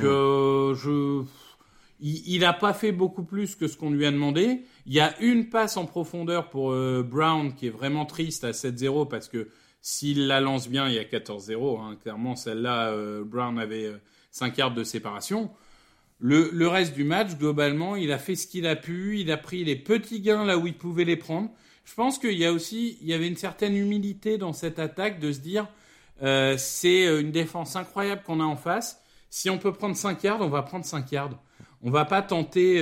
il a pas fait beaucoup plus que ce qu'on lui a demandé. Il y a une passe en profondeur pour Brown qui est vraiment triste à 7-0 parce que s'il la lance bien, il y a 14-0. Clairement, celle-là, Brown avait 5 yards de séparation. Le reste du match, globalement, il a fait ce qu'il a pu. Il a pris les petits gains là où il pouvait les prendre. Je pense qu'il y avait une certaine humilité dans cette attaque de se dire c'est une défense incroyable qu'on a en face. Si on peut prendre 5 yards, on va prendre 5 yards. On va pas tenter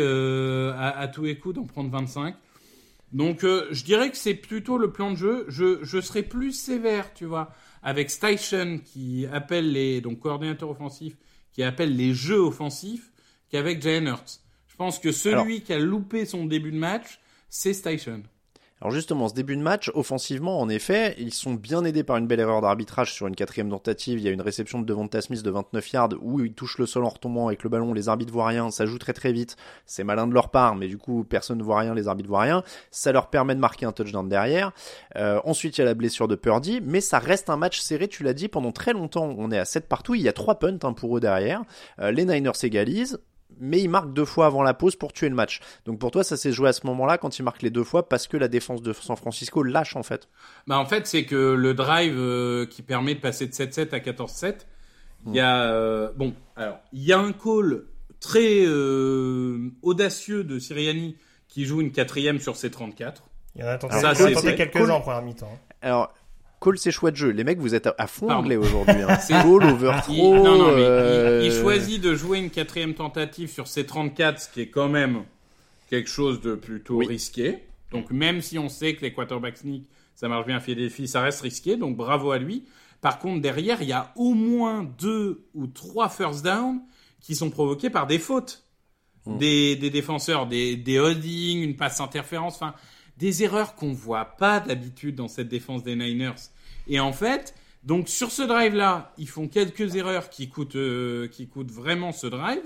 à tous les coups d'en prendre 25. Donc, je dirais que c'est plutôt le plan de jeu. Je serais plus sévère, tu vois, avec Steichen qui appelle donc coordinateur offensif, qui appelle les jeux offensifs, qu'avec Jalen Hurts. Je pense que celui qui a loupé son début de match, c'est Steichen. Alors justement, ce début de match, offensivement, en effet, ils sont bien aidés par une belle erreur d'arbitrage sur une 4e tentative. Il y a une réception de Devonta Smith de 29 yards où il touche le sol en retombant avec le ballon. Les arbitres voient rien, ça joue très très vite. C'est malin de leur part, mais du coup, personne ne voit rien, les arbitres voient rien. Ça leur permet de marquer un touchdown derrière. Ensuite, il y a la blessure de Purdy, mais ça reste un match serré, tu l'as dit, pendant très longtemps. On est à 7 partout, il y a 3 punts pour eux derrière. Les Niners égalisent. Mais il marque 2 fois avant la pause pour tuer le match. Donc pour toi, ça s'est joué à ce moment-là quand il marque les 2 fois parce que la défense de San Francisco lâche en fait. En fait, c'est que le drive qui permet de passer de 7-7 à 14-7, il y a il y a un call très audacieux de Sirianni qui joue une 4e sur ses 34. Il y en a tenté quelques-uns en première mi-temps. Alors call, c'est choix de jeu. Les mecs, vous êtes à fond anglais aujourd'hui. C'est call, overthrow. Il choisit de jouer une 4e tentative sur ses 34, ce qui est quand même quelque chose de plutôt risqué. Donc, même si on sait que les quarterbacks sneak, ça marche bien à Philadelphie, ça reste risqué. Donc, bravo à lui. Par contre, derrière, il y a au moins 2 ou 3 first down qui sont provoqués par des fautes des défenseurs, des holdings, une passe interférence, enfin, des erreurs qu'on voit pas d'habitude dans cette défense des Niners. Et en fait, donc sur ce drive-là, ils font quelques erreurs qui coûtent vraiment ce drive.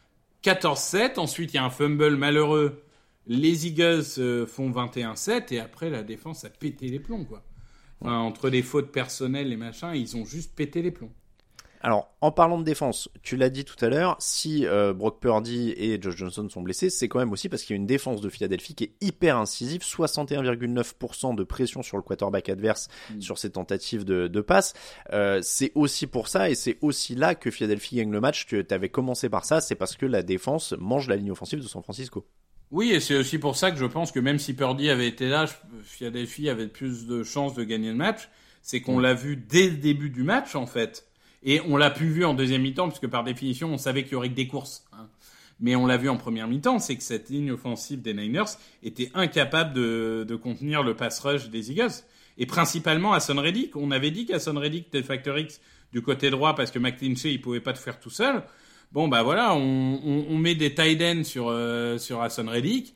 14-7, ensuite il y a un fumble malheureux. Les Eagles font 21-7 et après la défense a pété les plombs, quoi. Enfin, entre les fautes personnelles et machin, ils ont juste pété les plombs. Alors, en parlant de défense, tu l'as dit tout à l'heure, si Brock Purdy et Josh Johnson sont blessés, c'est quand même aussi parce qu'il y a une défense de Philadelphie qui est hyper incisive, 61,9% de pression sur le quarterback adverse sur ses tentatives de passe. C'est aussi pour ça et c'est aussi là que Philadelphie gagne le match. Tu avais commencé par ça, c'est parce que la défense mange la ligne offensive de San Francisco. Oui, et c'est aussi pour ça que je pense que même si Purdy avait été là, Philadelphie avait plus de chances de gagner le match. C'est qu'on l'a vu dès le début du match, en fait. Et on l'a plus vu en deuxième mi-temps, puisque par définition, on savait qu'il y aurait que des courses. Mais on l'a vu en première mi-temps, c'est que cette ligne offensive des Niners était incapable de contenir le pass rush des Eagles. Et principalement Hassan Reddick. On avait dit qu'Hassan Reddick était le facteur X du côté droit parce que McClinchy, il pouvait pas tout faire tout seul. Bon, bah voilà, on met des tight ends sur Hassan Reddick.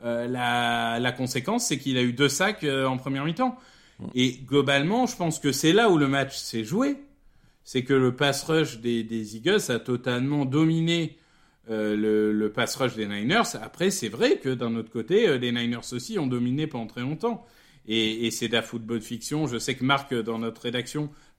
La conséquence, c'est qu'il a eu 2 sacs en première mi-temps. Et globalement, je pense que c'est là où le match s'est joué. C'est que le pass rush des Eagles a totalement dominé le pass rush des Niners. Après, c'est vrai que d'un autre côté, les Niners aussi ont dominé pendant très longtemps. Et c'est de la football fiction. Je sais que Marc, dans notre rédaction,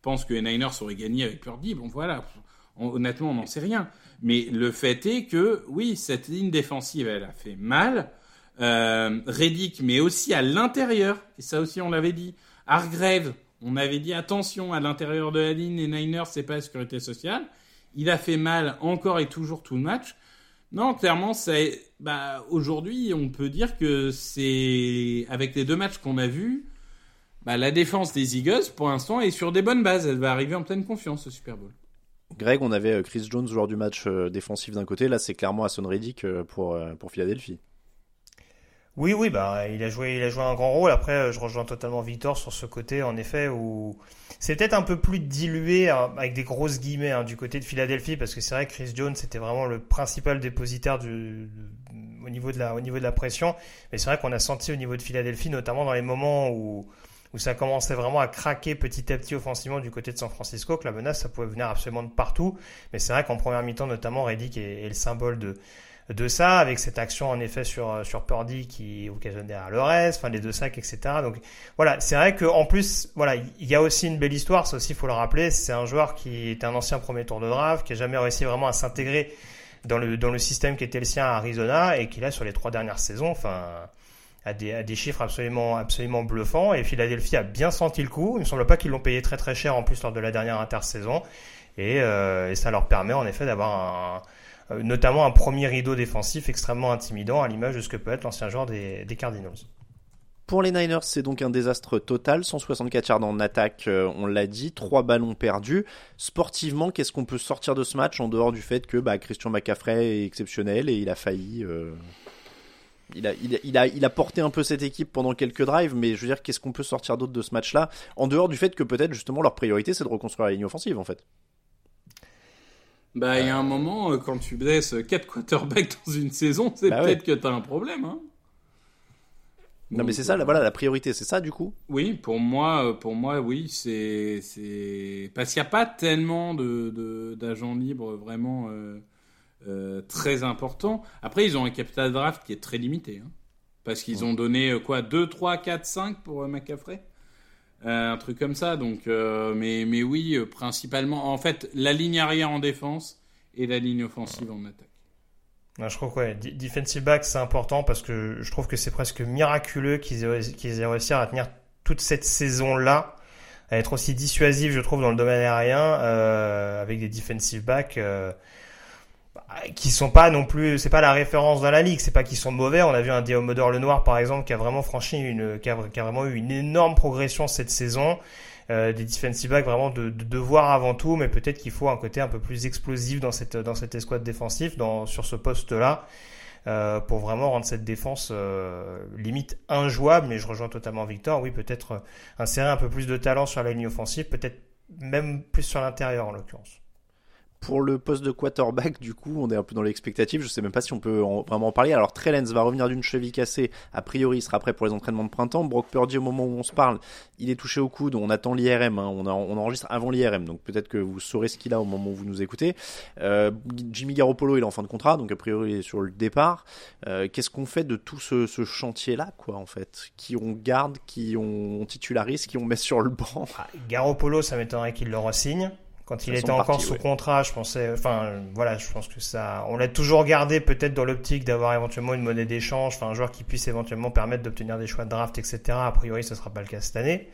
pense que les Niners auraient gagné avec Purdy. Bon, voilà. Honnêtement, on n'en sait rien. Mais le fait est que, oui, cette ligne défensive, elle a fait mal. Reddick, mais aussi à l'intérieur. Et ça aussi, on l'avait dit. Hargrave, on avait dit attention, à l'intérieur de la ligne, les Niners, c'est pas la sécurité sociale. Il a fait mal encore et toujours tout le match. Non, clairement, aujourd'hui, on peut dire que c'est, avec les 2 matchs qu'on a vus, la défense des Eagles, pour l'instant, est sur des bonnes bases. Elle va arriver en pleine confiance au Super Bowl. Greg, on avait Chris Jones, joueur du match défensif d'un côté. Là, c'est clairement Haason Reddick pour Philadelphie. Oui, il a joué un grand rôle. Après, je rejoins totalement Victor sur ce côté, en effet, où c'est peut-être un peu plus dilué, avec des grosses guillemets, du côté de Philadelphie, parce que c'est vrai que Chris Jones c'était vraiment le principal dépositaire au niveau de la pression. Mais c'est vrai qu'on a senti au niveau de Philadelphie, notamment dans les moments où ça commençait vraiment à craquer petit à petit offensivement du côté de San Francisco, que la menace, ça pouvait venir absolument de partout. Mais c'est vrai qu'en première mi-temps, notamment, Reddick est le symbole de ça, avec cette action en effet sur Purdy qui occasionne derrière le reste, les 2 sacs, etc. Donc voilà, c'est vrai qu'en plus, voilà, il y a aussi une belle histoire, ça aussi il faut le rappeler, c'est un joueur qui était un ancien premier tour de draft, qui a jamais réussi vraiment à s'intégrer dans le système qui était le sien à Arizona, et qui là sur les 3 dernières saisons, a des chiffres absolument bluffants, et Philadelphie a bien senti le coup. Il me semble pas qu'ils l'ont payé très très cher en plus lors de la dernière intersaison, et ça leur permet en effet d'avoir notamment un premier rideau défensif extrêmement intimidant, à l'image de ce que peut être l'ancien joueur des Cardinals. Pour les Niners, c'est donc un désastre total, 164 yards en attaque, on l'a dit, 3 ballons perdus. Sportivement, qu'est-ce qu'on peut sortir de ce match en dehors du fait que Christian McCaffrey est exceptionnel et il a failli... Il a porté un peu cette équipe pendant quelques drives, mais je veux dire, qu'est-ce qu'on peut sortir d'autre de ce match-là, en dehors du fait que peut-être justement leur priorité c'est de reconstruire la ligne offensive en fait. Il y a un moment, quand tu blesses 4 quarterbacks dans une saison, c'est peut-être que t'as un problème. Hein. Non, mais c'est ça, la priorité, c'est ça du coup. Oui, pour moi, oui, c'est parce qu'il n'y a pas tellement d'agents libres vraiment très importants. Après, ils ont un capital draft qui est très limité, parce qu'ils ont donné 2, 3, 4, 5 pour McCaffrey. Un truc comme ça, donc mais oui, principalement en fait la ligne arrière en défense et la ligne offensive en attaque. Je trouve que defensive back c'est important, parce que je trouve que c'est presque miraculeux qu'ils aient réussi à tenir toute cette saison-là, à être aussi dissuasif, je trouve, dans le domaine aérien, avec des defensive backs qui sont pas non plus, c'est pas la référence dans la ligue, c'est pas qu'ils sont mauvais. On a vu un Diomodor Lenoir par exemple qui a vraiment franchi qui a vraiment eu une énorme progression cette saison, des defensive backs vraiment de devoir avant tout, mais peut-être qu'il faut un côté un peu plus explosif dans cette escouade défensive sur ce poste-là, pour vraiment rendre cette défense limite injouable. Mais je rejoins totalement Victor, oui, peut-être insérer un peu plus de talent sur la ligne offensive, peut-être même plus sur l'intérieur en l'occurrence. Pour le poste de quarterback, du coup, on est un peu dans l'expectative. Je sais même pas si on peut vraiment en parler. Alors, Trey Lance va revenir d'une cheville cassée. A priori, il sera prêt pour les entraînements de printemps. Brock Purdy, au moment où on se parle, il est touché au coude. On attend l'IRM. On enregistre avant l'IRM. Donc, peut-être que vous saurez ce qu'il a au moment où vous nous écoutez. Jimmy Garoppolo, il est en fin de contrat. Donc, a priori, il est sur le départ. Qu'est-ce qu'on fait de tout ce chantier-là, quoi, en fait? Qui on garde, qui on titularise, qui on met sur le banc? Garoppolo, ça m'étonnerait qu'il le re-signe. Quand il était encore sous contrat, je pense que ça, on l'a toujours gardé peut-être dans l'optique d'avoir éventuellement une monnaie d'échange, un joueur qui puisse éventuellement permettre d'obtenir des choix de draft, etc. A priori, ce sera pas le cas cette année.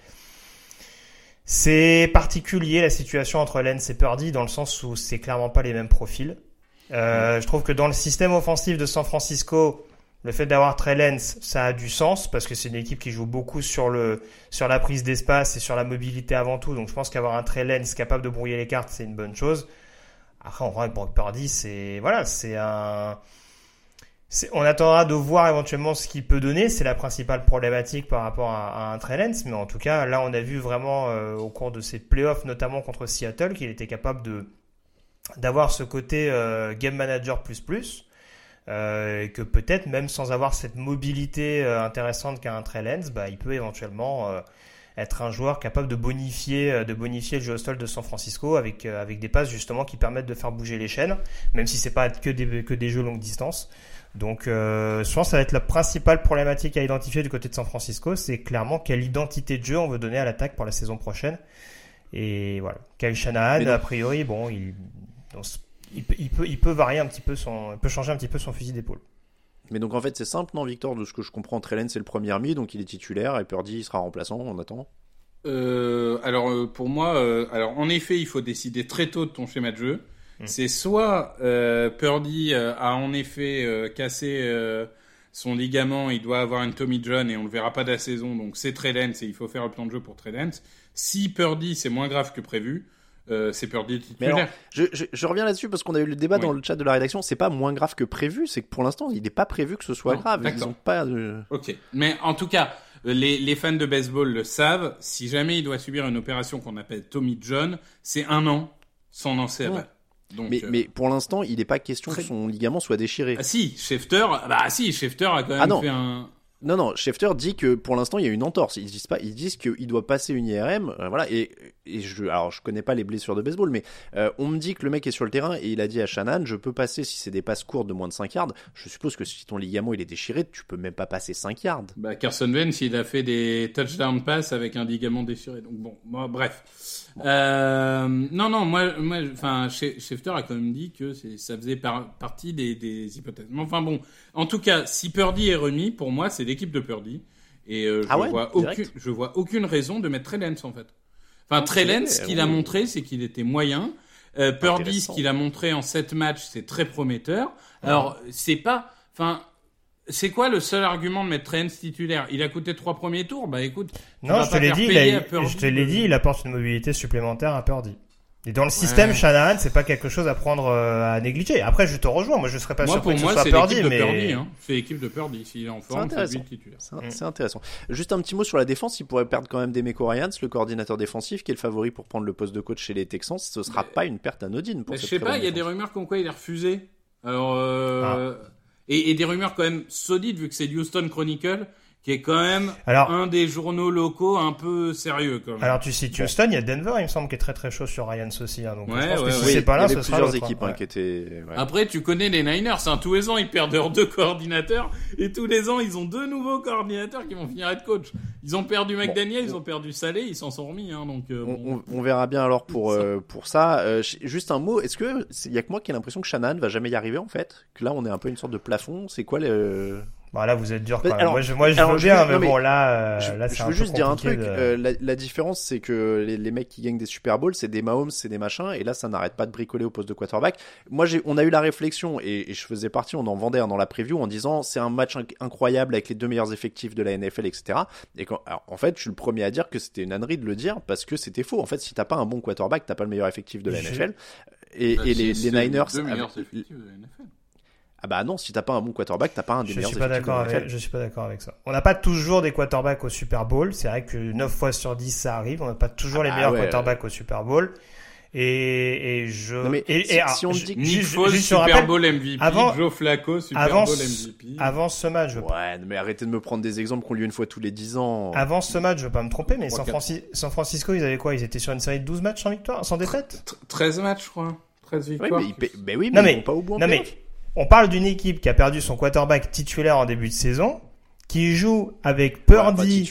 C'est particulier la situation entre Lance et Purdy, dans le sens où c'est clairement pas les mêmes profils. Je trouve que dans le système offensif de San Francisco, le fait d'avoir Trey Lance, ça a du sens, parce que c'est une équipe qui joue beaucoup sur la prise d'espace et sur la mobilité avant tout. Donc je pense qu'avoir un Trey Lance capable de brouiller les cartes, c'est une bonne chose. Après, on voit que Brock Purdy, on attendra de voir éventuellement ce qu'il peut donner. C'est la principale problématique par rapport à un Trey Lance. Mais en tout cas, là, on a vu vraiment au cours de ces playoffs, notamment contre Seattle, qu'il était capable d'avoir ce côté game manager plus. Que peut-être même sans avoir cette mobilité intéressante qu'a un Trey Lance, il peut éventuellement être un joueur capable de bonifier le jeu au sol de San Francisco avec des passes justement qui permettent de faire bouger les chaînes, même si c'est pas que des jeux longue distance. Donc je pense que ça va être la principale problématique à identifier du côté de San Francisco, c'est clairement quelle identité de jeu on veut donner à l'attaque pour la saison prochaine. Et voilà. Kyle Shanahan, a priori, bon, il peut varier un petit peu il peut changer un petit peu son fusil d'épaule. Mais donc en fait c'est simple, non Victor, de ce que je comprends, Trey Lance c'est le premier mi, donc il est titulaire et Purdy il sera remplaçant en attendant. Pour moi, en effet il faut décider très tôt de ton schéma de jeu. C'est soit Purdy a en effet cassé son ligament, il doit avoir une Tommy John et on le verra pas de la saison, donc c'est Trey Lance et il faut faire le plan de jeu pour Trey Lance. Si Purdy c'est moins grave que prévu, c'est Purdy titulaire. Alors, je reviens là-dessus parce qu'on a eu le débat dans le chat de la rédaction. C'est pas moins grave que prévu, c'est que pour l'instant il n'est pas prévu que ce soit grave. D'accord. Ils ont pas de... Ok, mais en tout cas les fans de baseball le savent. Si jamais il doit subir une opération qu'on appelle Tommy John, c'est 1 an sans lancer à balle. Donc, mais pour l'instant, il n'est pas question que son ligament soit déchiré. Ah si, Schefter a quand même fait un... Non, Schefter dit que pour l'instant il y a une entorse. Ils disent qu'il doit passer une IRM, voilà. Et je connais pas les blessures de baseball, mais on me dit que le mec est sur le terrain et il a dit à Shanahan, je peux passer si c'est des passes courtes de moins de 5 yards. Je suppose que si ton ligament il est déchiré, tu peux même pas passer 5 yards. Carson Wentz, il a fait des touchdown pass avec un ligament déchiré. Donc bon, bref. Schefter a quand même dit que ça faisait partie des hypothèses. Mais enfin bon, en tout cas, si Purdy est remis, pour moi, c'est l'équipe de Purdy. Et je vois aucune raison de mettre Trey Lance, en fait. Enfin, Trey Lance, ce qu'il a montré, c'est qu'il était moyen. Purdy, ce qu'il a montré en 7 matchs, c'est très prometteur. Alors, c'est quoi le seul argument de mettre Trey Lance titulaire ? Il a coûté 3 premiers tours. Bah écoute, non, je te l'ai dit, il apporte une mobilité supplémentaire à Purdy. Et dans le système Shanahan, c'est pas quelque chose à prendre à négliger. Après, je te rejoins. Moi, je serais pas surpris que ce soit Purdy, mais Purdy, hein. C'est l'équipe de Purdy. S'il est en forme, c'est lui le titulaire. C'est intéressant. Juste un petit mot sur la défense. Il pourrait perdre quand même Demeco Ryans, le coordinateur défensif, qui est le favori pour prendre le poste de coach chez les Texans. Ce sera pas une perte anodine pour cette je sais pas. Il y a des rumeurs comme quoi il est refusé. Alors. Et des rumeurs quand même solides, vu que c'est Houston Chronicle, qui est quand même un des journaux locaux un peu sérieux. Quand même. Alors tu cites Houston, il y a Denver, il me semble, qui est très très chaud sur Ryans aussi. Donc je pense que si c'est pas là, ce sera plusieurs équipes qui étaient... Ouais. Après, tu connais les Niners, tous les ans ils perdent leurs 2 coordinateurs, et tous les ans ils ont 2 nouveaux coordinateurs qui vont finir être coach. Ils ont perdu McDaniel, ils ont perdu Saleh, ils s'en sont remis. Donc on verra bien alors pour ça. Juste un mot, est-ce que il y a que moi qui ai l'impression que Shanahan va jamais y arriver en fait, que là on est un peu une sorte de plafond. C'est quoi le... Bah là, vous êtes dur quand même. Alors, moi, je veux bien, mais bon, là, c'est un peu compliqué. Je veux juste dire un truc. La différence, c'est que les mecs qui gagnent des Super Bowls, c'est des Mahomes, c'est des machins, et là, ça n'arrête pas de bricoler au poste de quarterback. Moi, on a eu la réflexion, et je faisais partie, on en vendait dans la preview en disant, c'est un match incroyable avec les 2 meilleurs effectifs de la NFL, etc. Et en fait, je suis le premier à dire que c'était une ânerie de le dire, parce que c'était faux. En fait, si t'as pas un bon quarterback, t'as pas le meilleur effectif de la NFL. Et les Niners. Les 2 meilleurs effectifs de la NFL. Ah bah non, si t'as pas un bon quarterback, t'as pas un des meilleurs effectifs de la NFL. Je suis pas d'accord avec ça. On n'a pas toujours des quarterbacks au Super Bowl. C'est vrai que 9 fois sur 10 ça arrive. On n'a pas toujours les meilleurs quarterbacks au Super Bowl. Si on dit que Nick Foles Super Bowl MVP, Joe Flacco Super Bowl MVP. Avant ce match, mais arrêtez de me prendre des exemples qu'on lieu une fois tous les 10 ans. Avant ce match, je veux pas me tromper, mais San Francisco, ils avaient quoi ? Ils étaient sur une série de 12 matchs sans victoire, sans défaite ? 13 matchs, je crois. 13 victoires. Mais ils vont pas au bout en playoff. On parle d'une équipe qui a perdu son quarterback titulaire en début de saison, qui joue avec Purdy,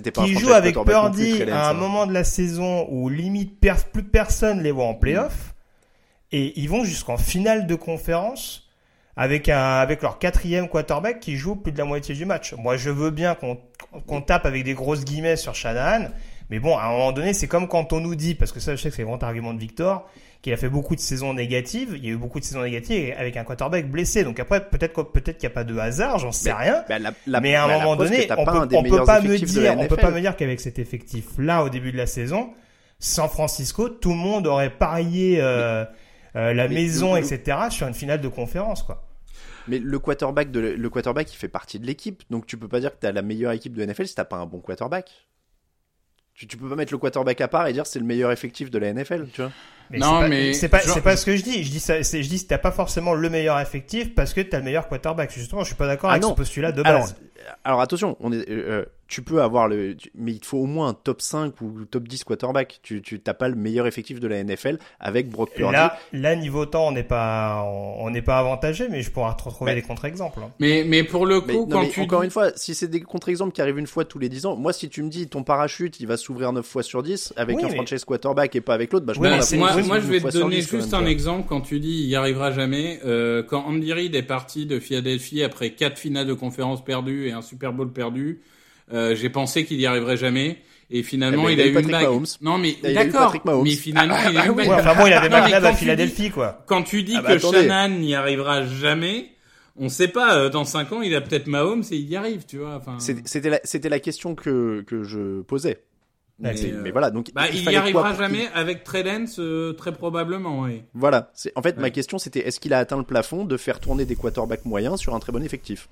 à un moment de la saison où limite plus personne les voit en playoff, et ils vont jusqu'en finale de conférence avec leur 4e quarterback qui joue plus de la moitié du match. Moi, je veux bien qu'on tape avec des grosses guillemets sur Shanahan, mais bon, à un moment donné, c'est comme quand on nous dit, parce que ça, je sais que c'est le grand argument de Victor, qu'il a fait beaucoup de saisons négatives. Il y a eu beaucoup de saisons négatives avec un quarterback blessé. Donc après, peut-être qu'il n'y a pas de hasard, j'en sais rien. Mais à un moment donné, on peut pas me dire qu'avec cet effectif-là, au début de la saison, San Francisco, tout le monde aurait parié la maison, etc., sur une finale de conférence, quoi. Mais le quarterback, il fait partie de l'équipe. Donc tu peux pas dire que t'as la meilleure équipe de NFL si t'as pas un bon quarterback. Tu peux pas mettre le quarterback à part et dire c'est le meilleur effectif de la NFL, tu vois. Mais c'est pas ce que je dis. Je dis t'as pas forcément le meilleur effectif parce que t'as le meilleur quarterback. Justement, je suis pas d'accord avec ce postulat de base. Alors attention, tu peux avoir mais il te faut au moins un top 5 ou top 10 quarterback. Tu t'as pas le meilleur effectif de la NFL avec Brock Purdy. Là, niveau temps, on n'est pas avantagé, mais je pourrais retrouver des contre-exemples. Hein. Mais pour le coup, encore une fois, si c'est des contre-exemples qui arrivent une fois tous les 10 ans, moi, si tu me dis ton parachute, il va s'ouvrir 9 fois sur 10 avec un franchise quarterback et pas avec l'autre, moi, je vais te donner juste un exemple quand tu dis il y arrivera jamais. Quand Andy Reid est parti de Philadelphie après 4 finales de conférence perdues et un Super Bowl perdu, j'ai pensé qu'il y arriverait jamais. Et finalement, il a eu une bague. Non, mais d'accord. Mais finalement, il a eu une bague. Enfin bon, il avait bague à Philadelphie, quoi. Quand tu dis que Shanahan n'y arrivera jamais, on sait pas, dans 5 ans, il a peut-être Mahomes et il y arrive, tu vois. Enfin. C'était la question que je posais. Mais voilà, donc. Il y arrivera jamais avec Trey Lance, très probablement, oui. Voilà. Ma question, c'était, est-ce qu'il a atteint le plafond de faire tourner des quarterbacks moyens sur un très bon effectif?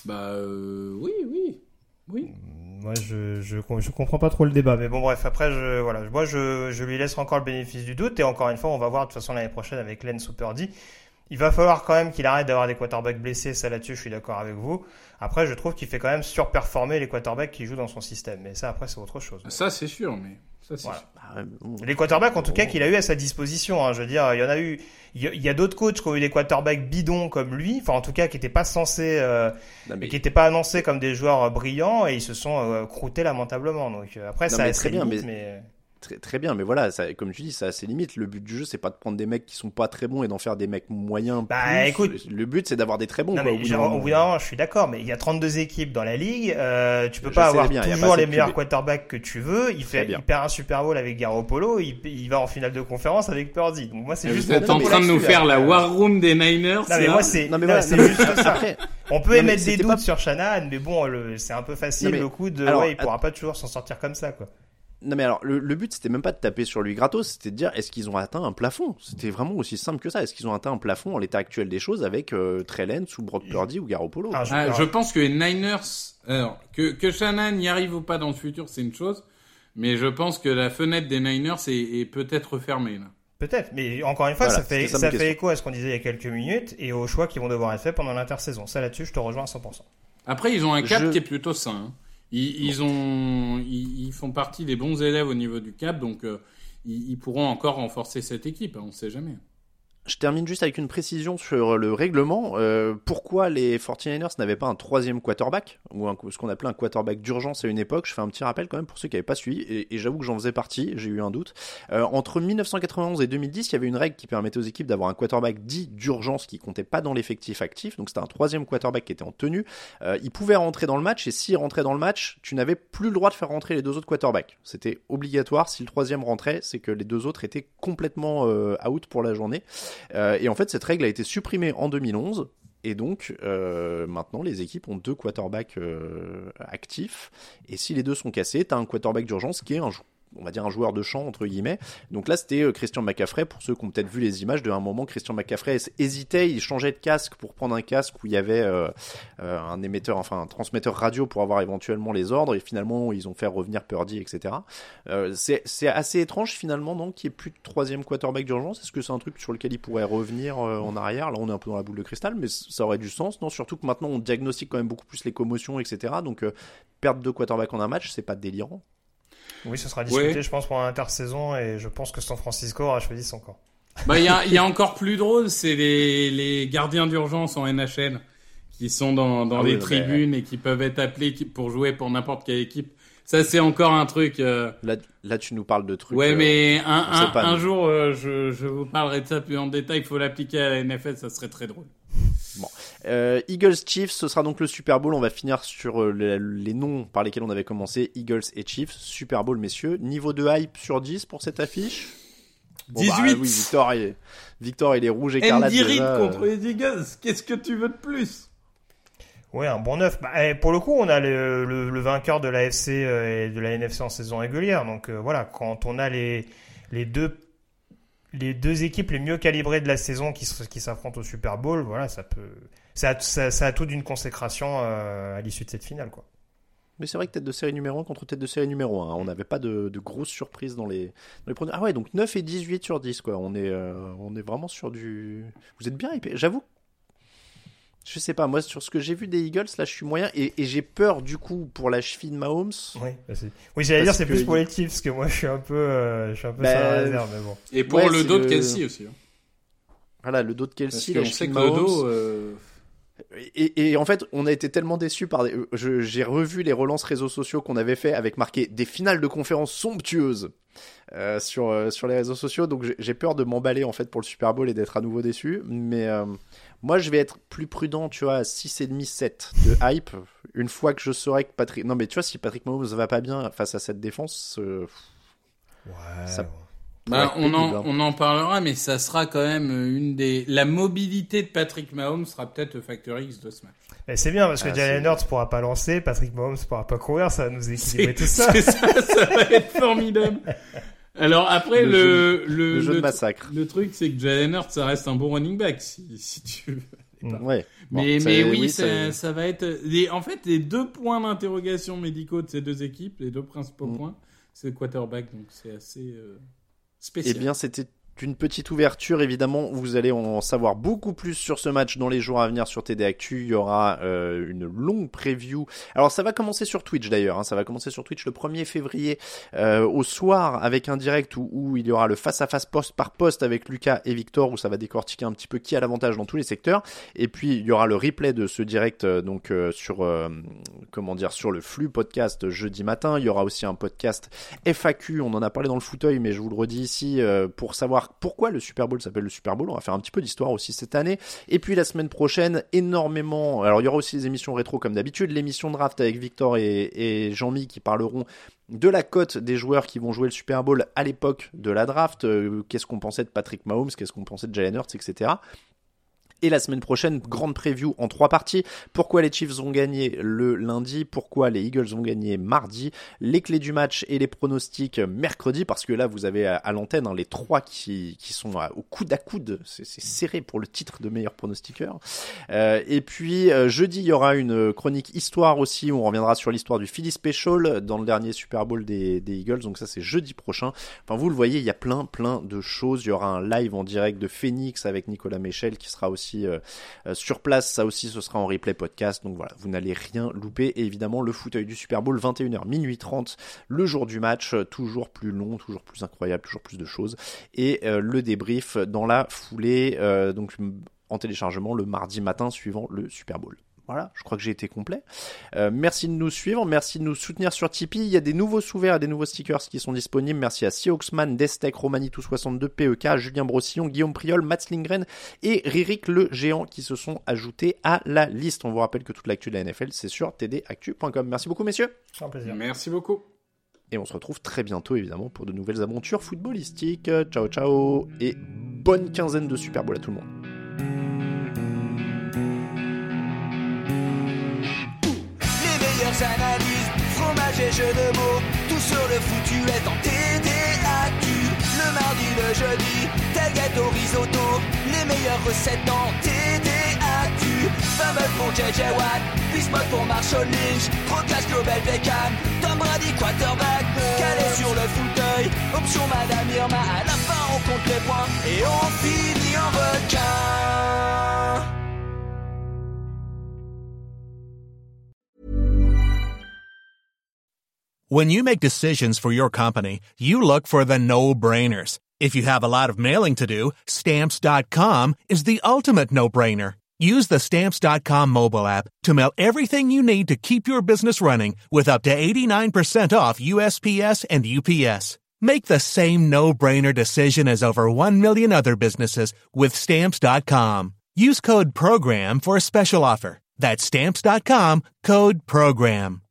Oui. Moi, je comprends pas trop le débat, mais bon, bref, après, je lui laisse encore le bénéfice du doute, et encore une fois, on va voir de toute façon l'année prochaine avec Lance ou Purdy. Il va falloir quand même qu'il arrête d'avoir des quarterbacks blessés, ça là-dessus, je suis d'accord avec vous. Après, je trouve qu'il fait quand même surperformer les quarterbacks qui jouent dans son système, mais ça, après, c'est autre chose. Ça, c'est sûr, mais ça, c'est sûr. Les quarterbacks, en tout cas, qu'il a eu à sa disposition, hein, je veux dire, il y en a eu, il y a d'autres coachs qui ont eu des quarterbacks bidons comme lui, enfin, en tout cas, qui n'étaient pas censés, qui n'étaient pas annoncés comme des joueurs brillants, et ils se sont croûtés lamentablement. Donc, après, ça a ses limites, mais... Très bien, mais voilà, ça, comme tu dis, ça a ses limites. Le but du jeu, c'est pas de prendre des mecs qui sont pas très bons et d'en faire des mecs moyens. Écoute, le but, c'est d'avoir des très bons. Non, mais au bout d'un moment, je suis d'accord, mais il y a 32 équipes dans la ligue. Tu peux pas avoir toujours les meilleurs quarterbacks que tu veux. Il perd un Super Bowl avec Garoppolo, il va en finale de conférence avec Purdy. Donc moi, c'est juste. Vous êtes en train de nous faire la war room des Niners. Non, mais moi, c'est juste ça. On peut émettre des doutes sur Shanahan, mais bon, c'est un peu facile le coup de. Il pourra pas toujours s'en sortir comme ça, quoi. Non mais alors le but c'était même pas de taper sur lui gratos, c'était de dire est-ce qu'ils ont atteint un plafond. C'était vraiment aussi simple que ça. Est-ce qu'ils ont atteint un plafond en l'état actuel des choses avec Trey Lance ou Brock Purdy ou Garoppolo? Je pense que les Niners, que Shanahan y arrive ou pas dans le futur, c'est une chose, mais je pense que la fenêtre des Niners est peut-être fermée là. Peut-être, mais encore une fois, ça fait écho à ce qu'on disait il y a quelques minutes et aux choix qui vont devoir être faits pendant l'intersaison. Ça là-dessus, je te rejoins à 100%. Après, ils ont un cap qui est plutôt sain. Hein. Ils font partie des bons élèves au niveau du cap, donc ils pourront encore renforcer cette équipe, on ne sait jamais. Je termine juste avec une précision sur le règlement. Pourquoi les 49ers n'avaient pas un troisième quarterback, ou ce qu'on appelait un quarterback d'urgence à une époque? Je fais un petit rappel quand même pour ceux qui n'avaient pas suivi, et j'avoue que j'en faisais partie, j'ai eu un doute. Entre 1991 et 2010, il y avait une règle qui permettait aux équipes d'avoir un quarterback dit d'urgence qui comptait pas dans l'effectif actif, donc c'était un troisième quarterback qui était en tenue. Il pouvait rentrer dans le match, et s'il rentrait dans le match, tu n'avais plus le droit de faire rentrer les deux autres quarterbacks. C'était obligatoire. Si le troisième rentrait, c'est que les deux autres étaient complètement out pour la journée. Et en fait, cette règle a été supprimée en 2011. Et donc, maintenant, les équipes ont 2 quarterbacks actifs. Et si les deux sont cassés, t'as un quarterback d'urgence qui est on va dire un joueur de champ entre guillemets. Donc là c'était Christian McCaffrey, pour ceux qui ont peut-être vu les images. De un moment, Christian McCaffrey hésitait, il changeait de casque pour prendre un casque où il y avait un transmetteur radio pour avoir éventuellement les ordres, et finalement ils ont fait revenir Purdy, etc. C'est assez étrange finalement, non, qu'il n'y ait plus de troisième quarterback d'urgence. Est-ce que c'est un truc sur lequel il pourrait revenir en arrière? Là on est un peu dans la boule de cristal, mais ça aurait du sens, non? Surtout que maintenant on diagnostique quand même beaucoup plus les commotions, etc. Donc perdre 2 quarterbacks en un match, c'est pas délirant. Oui, ce sera discuté, je pense, pendant l'intersaison, et je pense que San Francisco aura choisi son camp. Il y a encore plus drôle, c'est les gardiens d'urgence en NHL qui sont dans les tribunes et qui peuvent être appelés pour jouer pour n'importe quelle équipe. Ça, c'est encore un truc. Là, tu nous parles de trucs. Ouais, mais un jour, je vous parlerai de ça plus en détail. Il faut l'appliquer à la NFL, ça serait très drôle. Bon. Eagles Chiefs, ce sera donc le Super Bowl. On va finir sur les noms par lesquels on avait commencé, Eagles et Chiefs. Super Bowl, messieurs. Niveau de hype sur 10 pour cette affiche? 18. Oui, Victor, il est rouge écarlate. Andy Reid contre les Eagles. Qu'est-ce que tu veux de plus? Ouais, un bon 9. Pour le coup, on a le vainqueur de la FC et de la NFC en saison régulière. Donc voilà, quand on a les deux équipes les mieux calibrées de la saison qui s'affrontent au Super Bowl, voilà, ça a tout d'une consécration à l'issue de cette finale, quoi. Mais c'est vrai que tête de série numéro 1 contre tête de série numéro 1. On n'avait pas de grosses surprises dans les premiers. Ah ouais, donc 9 et 18 sur 10, quoi. On est vraiment sur du... Vous êtes bien hypé. J'avoue, je sais pas, moi, sur ce que j'ai vu des Eagles, là, je suis moyen. Et j'ai peur, du coup, pour la cheville de Mahomes. Oui, j'allais dire, c'est plus pour les Chiefs, parce que moi, je suis un peu sur la réserve, mais bon. Et pour le dos de Kelsey aussi. Voilà, le dos de Kelsey, la cheville de Mahomes. Le dos... Et en fait, on a été tellement déçus par j'ai revu les relances réseaux sociaux qu'on avait fait avec marqué des finales de conférences somptueuses sur les réseaux sociaux. Donc j'ai peur de m'emballer en fait pour le Super Bowl et d'être à nouveau déçu. Mais moi, je vais être plus prudent, tu vois, à 6,5-7 de hype. Une fois que je saurai que Patrick... Non mais tu vois, si Patrick Mahomes va pas bien face à cette défense, ça... on en parlera, mais ça sera quand même la mobilité de Patrick Mahomes sera peut-être le facteur X de ce match. Et c'est bien parce que Jalen Hurts pourra pas lancer, Patrick Mahomes pourra pas courir, ça va nous équilibrer tout ça. C'est ça va être formidable. Alors après le jeu de massacre. Le truc c'est que Jalen Hurts ça reste un bon running back si tu veux. Ouais. Mais ça va être en fait les deux points d'interrogation médicaux de ces deux équipes, les deux principaux points, c'est le quarterback, donc c'est assez spécial. Eh bien, c'était une petite ouverture. Évidemment, vous allez en savoir beaucoup plus sur ce match dans les jours à venir sur TD Actu. Il y aura une longue preview. Alors, ça va commencer sur Twitch d'ailleurs. Ça va commencer sur Twitch le 1er février au soir avec un direct où il y aura le face-à-face poste par poste avec Lucas et Victor où ça va décortiquer un petit peu qui a l'avantage dans tous les secteurs. Et puis, il y aura le replay de ce direct sur le flux podcast jeudi matin. Il y aura aussi un podcast FAQ. On en a parlé dans le fauteuil, mais je vous le redis ici pour savoir pourquoi le Super Bowl s'appelle le Super Bowl. On va faire un petit peu d'histoire aussi cette année. Et puis la semaine prochaine, énormément... Alors il y aura aussi les émissions rétro comme d'habitude, l'émission draft avec Victor et Jean-Mi qui parleront de la cote des joueurs qui vont jouer le Super Bowl à l'époque de la draft. Qu'est-ce qu'on pensait de Patrick Mahomes, qu'est-ce qu'on pensait de Jalen Hurts, etc. Et la semaine prochaine, grande preview en 3 parties. Pourquoi les Chiefs vont gagner le lundi, pourquoi les Eagles vont gagner mardi, les clés du match et les pronostics mercredi, parce que là vous avez à l'antenne les 3 qui sont au coude à coude, c'est serré pour le titre de meilleur pronostiqueur. Et puis jeudi il y aura une chronique histoire aussi, où on reviendra sur l'histoire du Philly Special dans le dernier Super Bowl des Eagles, donc ça c'est jeudi prochain. Enfin vous le voyez, il y a plein de choses. Il y aura un live en direct de Phoenix avec Nicolas Michel qui sera aussi sur place, ça aussi ce sera en replay podcast, donc voilà, vous n'allez rien louper. Et évidemment le fauteuil du Super Bowl 21h minuit 30 le jour du match, toujours plus long, toujours plus incroyable, toujours plus de choses, et le débrief dans la foulée, donc en téléchargement le mardi matin suivant le Super Bowl. Voilà, je crois que j'ai été complet. Merci de nous suivre, merci de nous soutenir sur Tipeee. Il y a des nouveaux sous-verts et des nouveaux stickers qui sont disponibles. Merci à Seahawksman, Destec, Romanitou62, PEK, Julien Brossillon, Guillaume Priol, Mats Lindgren et Ririk le Géant qui se sont ajoutés à la liste. On vous rappelle que toute l'actu de la NFL, c'est sur tdactu.com. Merci beaucoup, messieurs. C'est un plaisir. Merci beaucoup. Et on se retrouve très bientôt, évidemment, pour de nouvelles aventures footballistiques. Ciao, ciao, et bonne quinzaine de Super Bowl à tout le monde. Analyse, fromage et jeux de mots, tout sur le foutu est en TDAQ. Le mardi, le jeudi, tel gâteau risotto, les meilleures recettes en TDAQ. Fumble pour JJ Watt, Bismuth pour Marshall Lynch, Procast Global Beckham, Tom Brady quarterback, calé sur le fauteuil, option Madame Irma, à la fin on compte les points et on finit en requin. When you make decisions for your company, you look for the no-brainers. If you have a lot of mailing to do, Stamps.com is the ultimate no-brainer. Use the Stamps.com mobile app to mail everything you need to keep your business running with up to 89% off USPS and UPS. Make the same no-brainer decision as over 1 million other businesses with Stamps.com. Use code PROGRAM for a special offer. That's Stamps.com, code PROGRAM.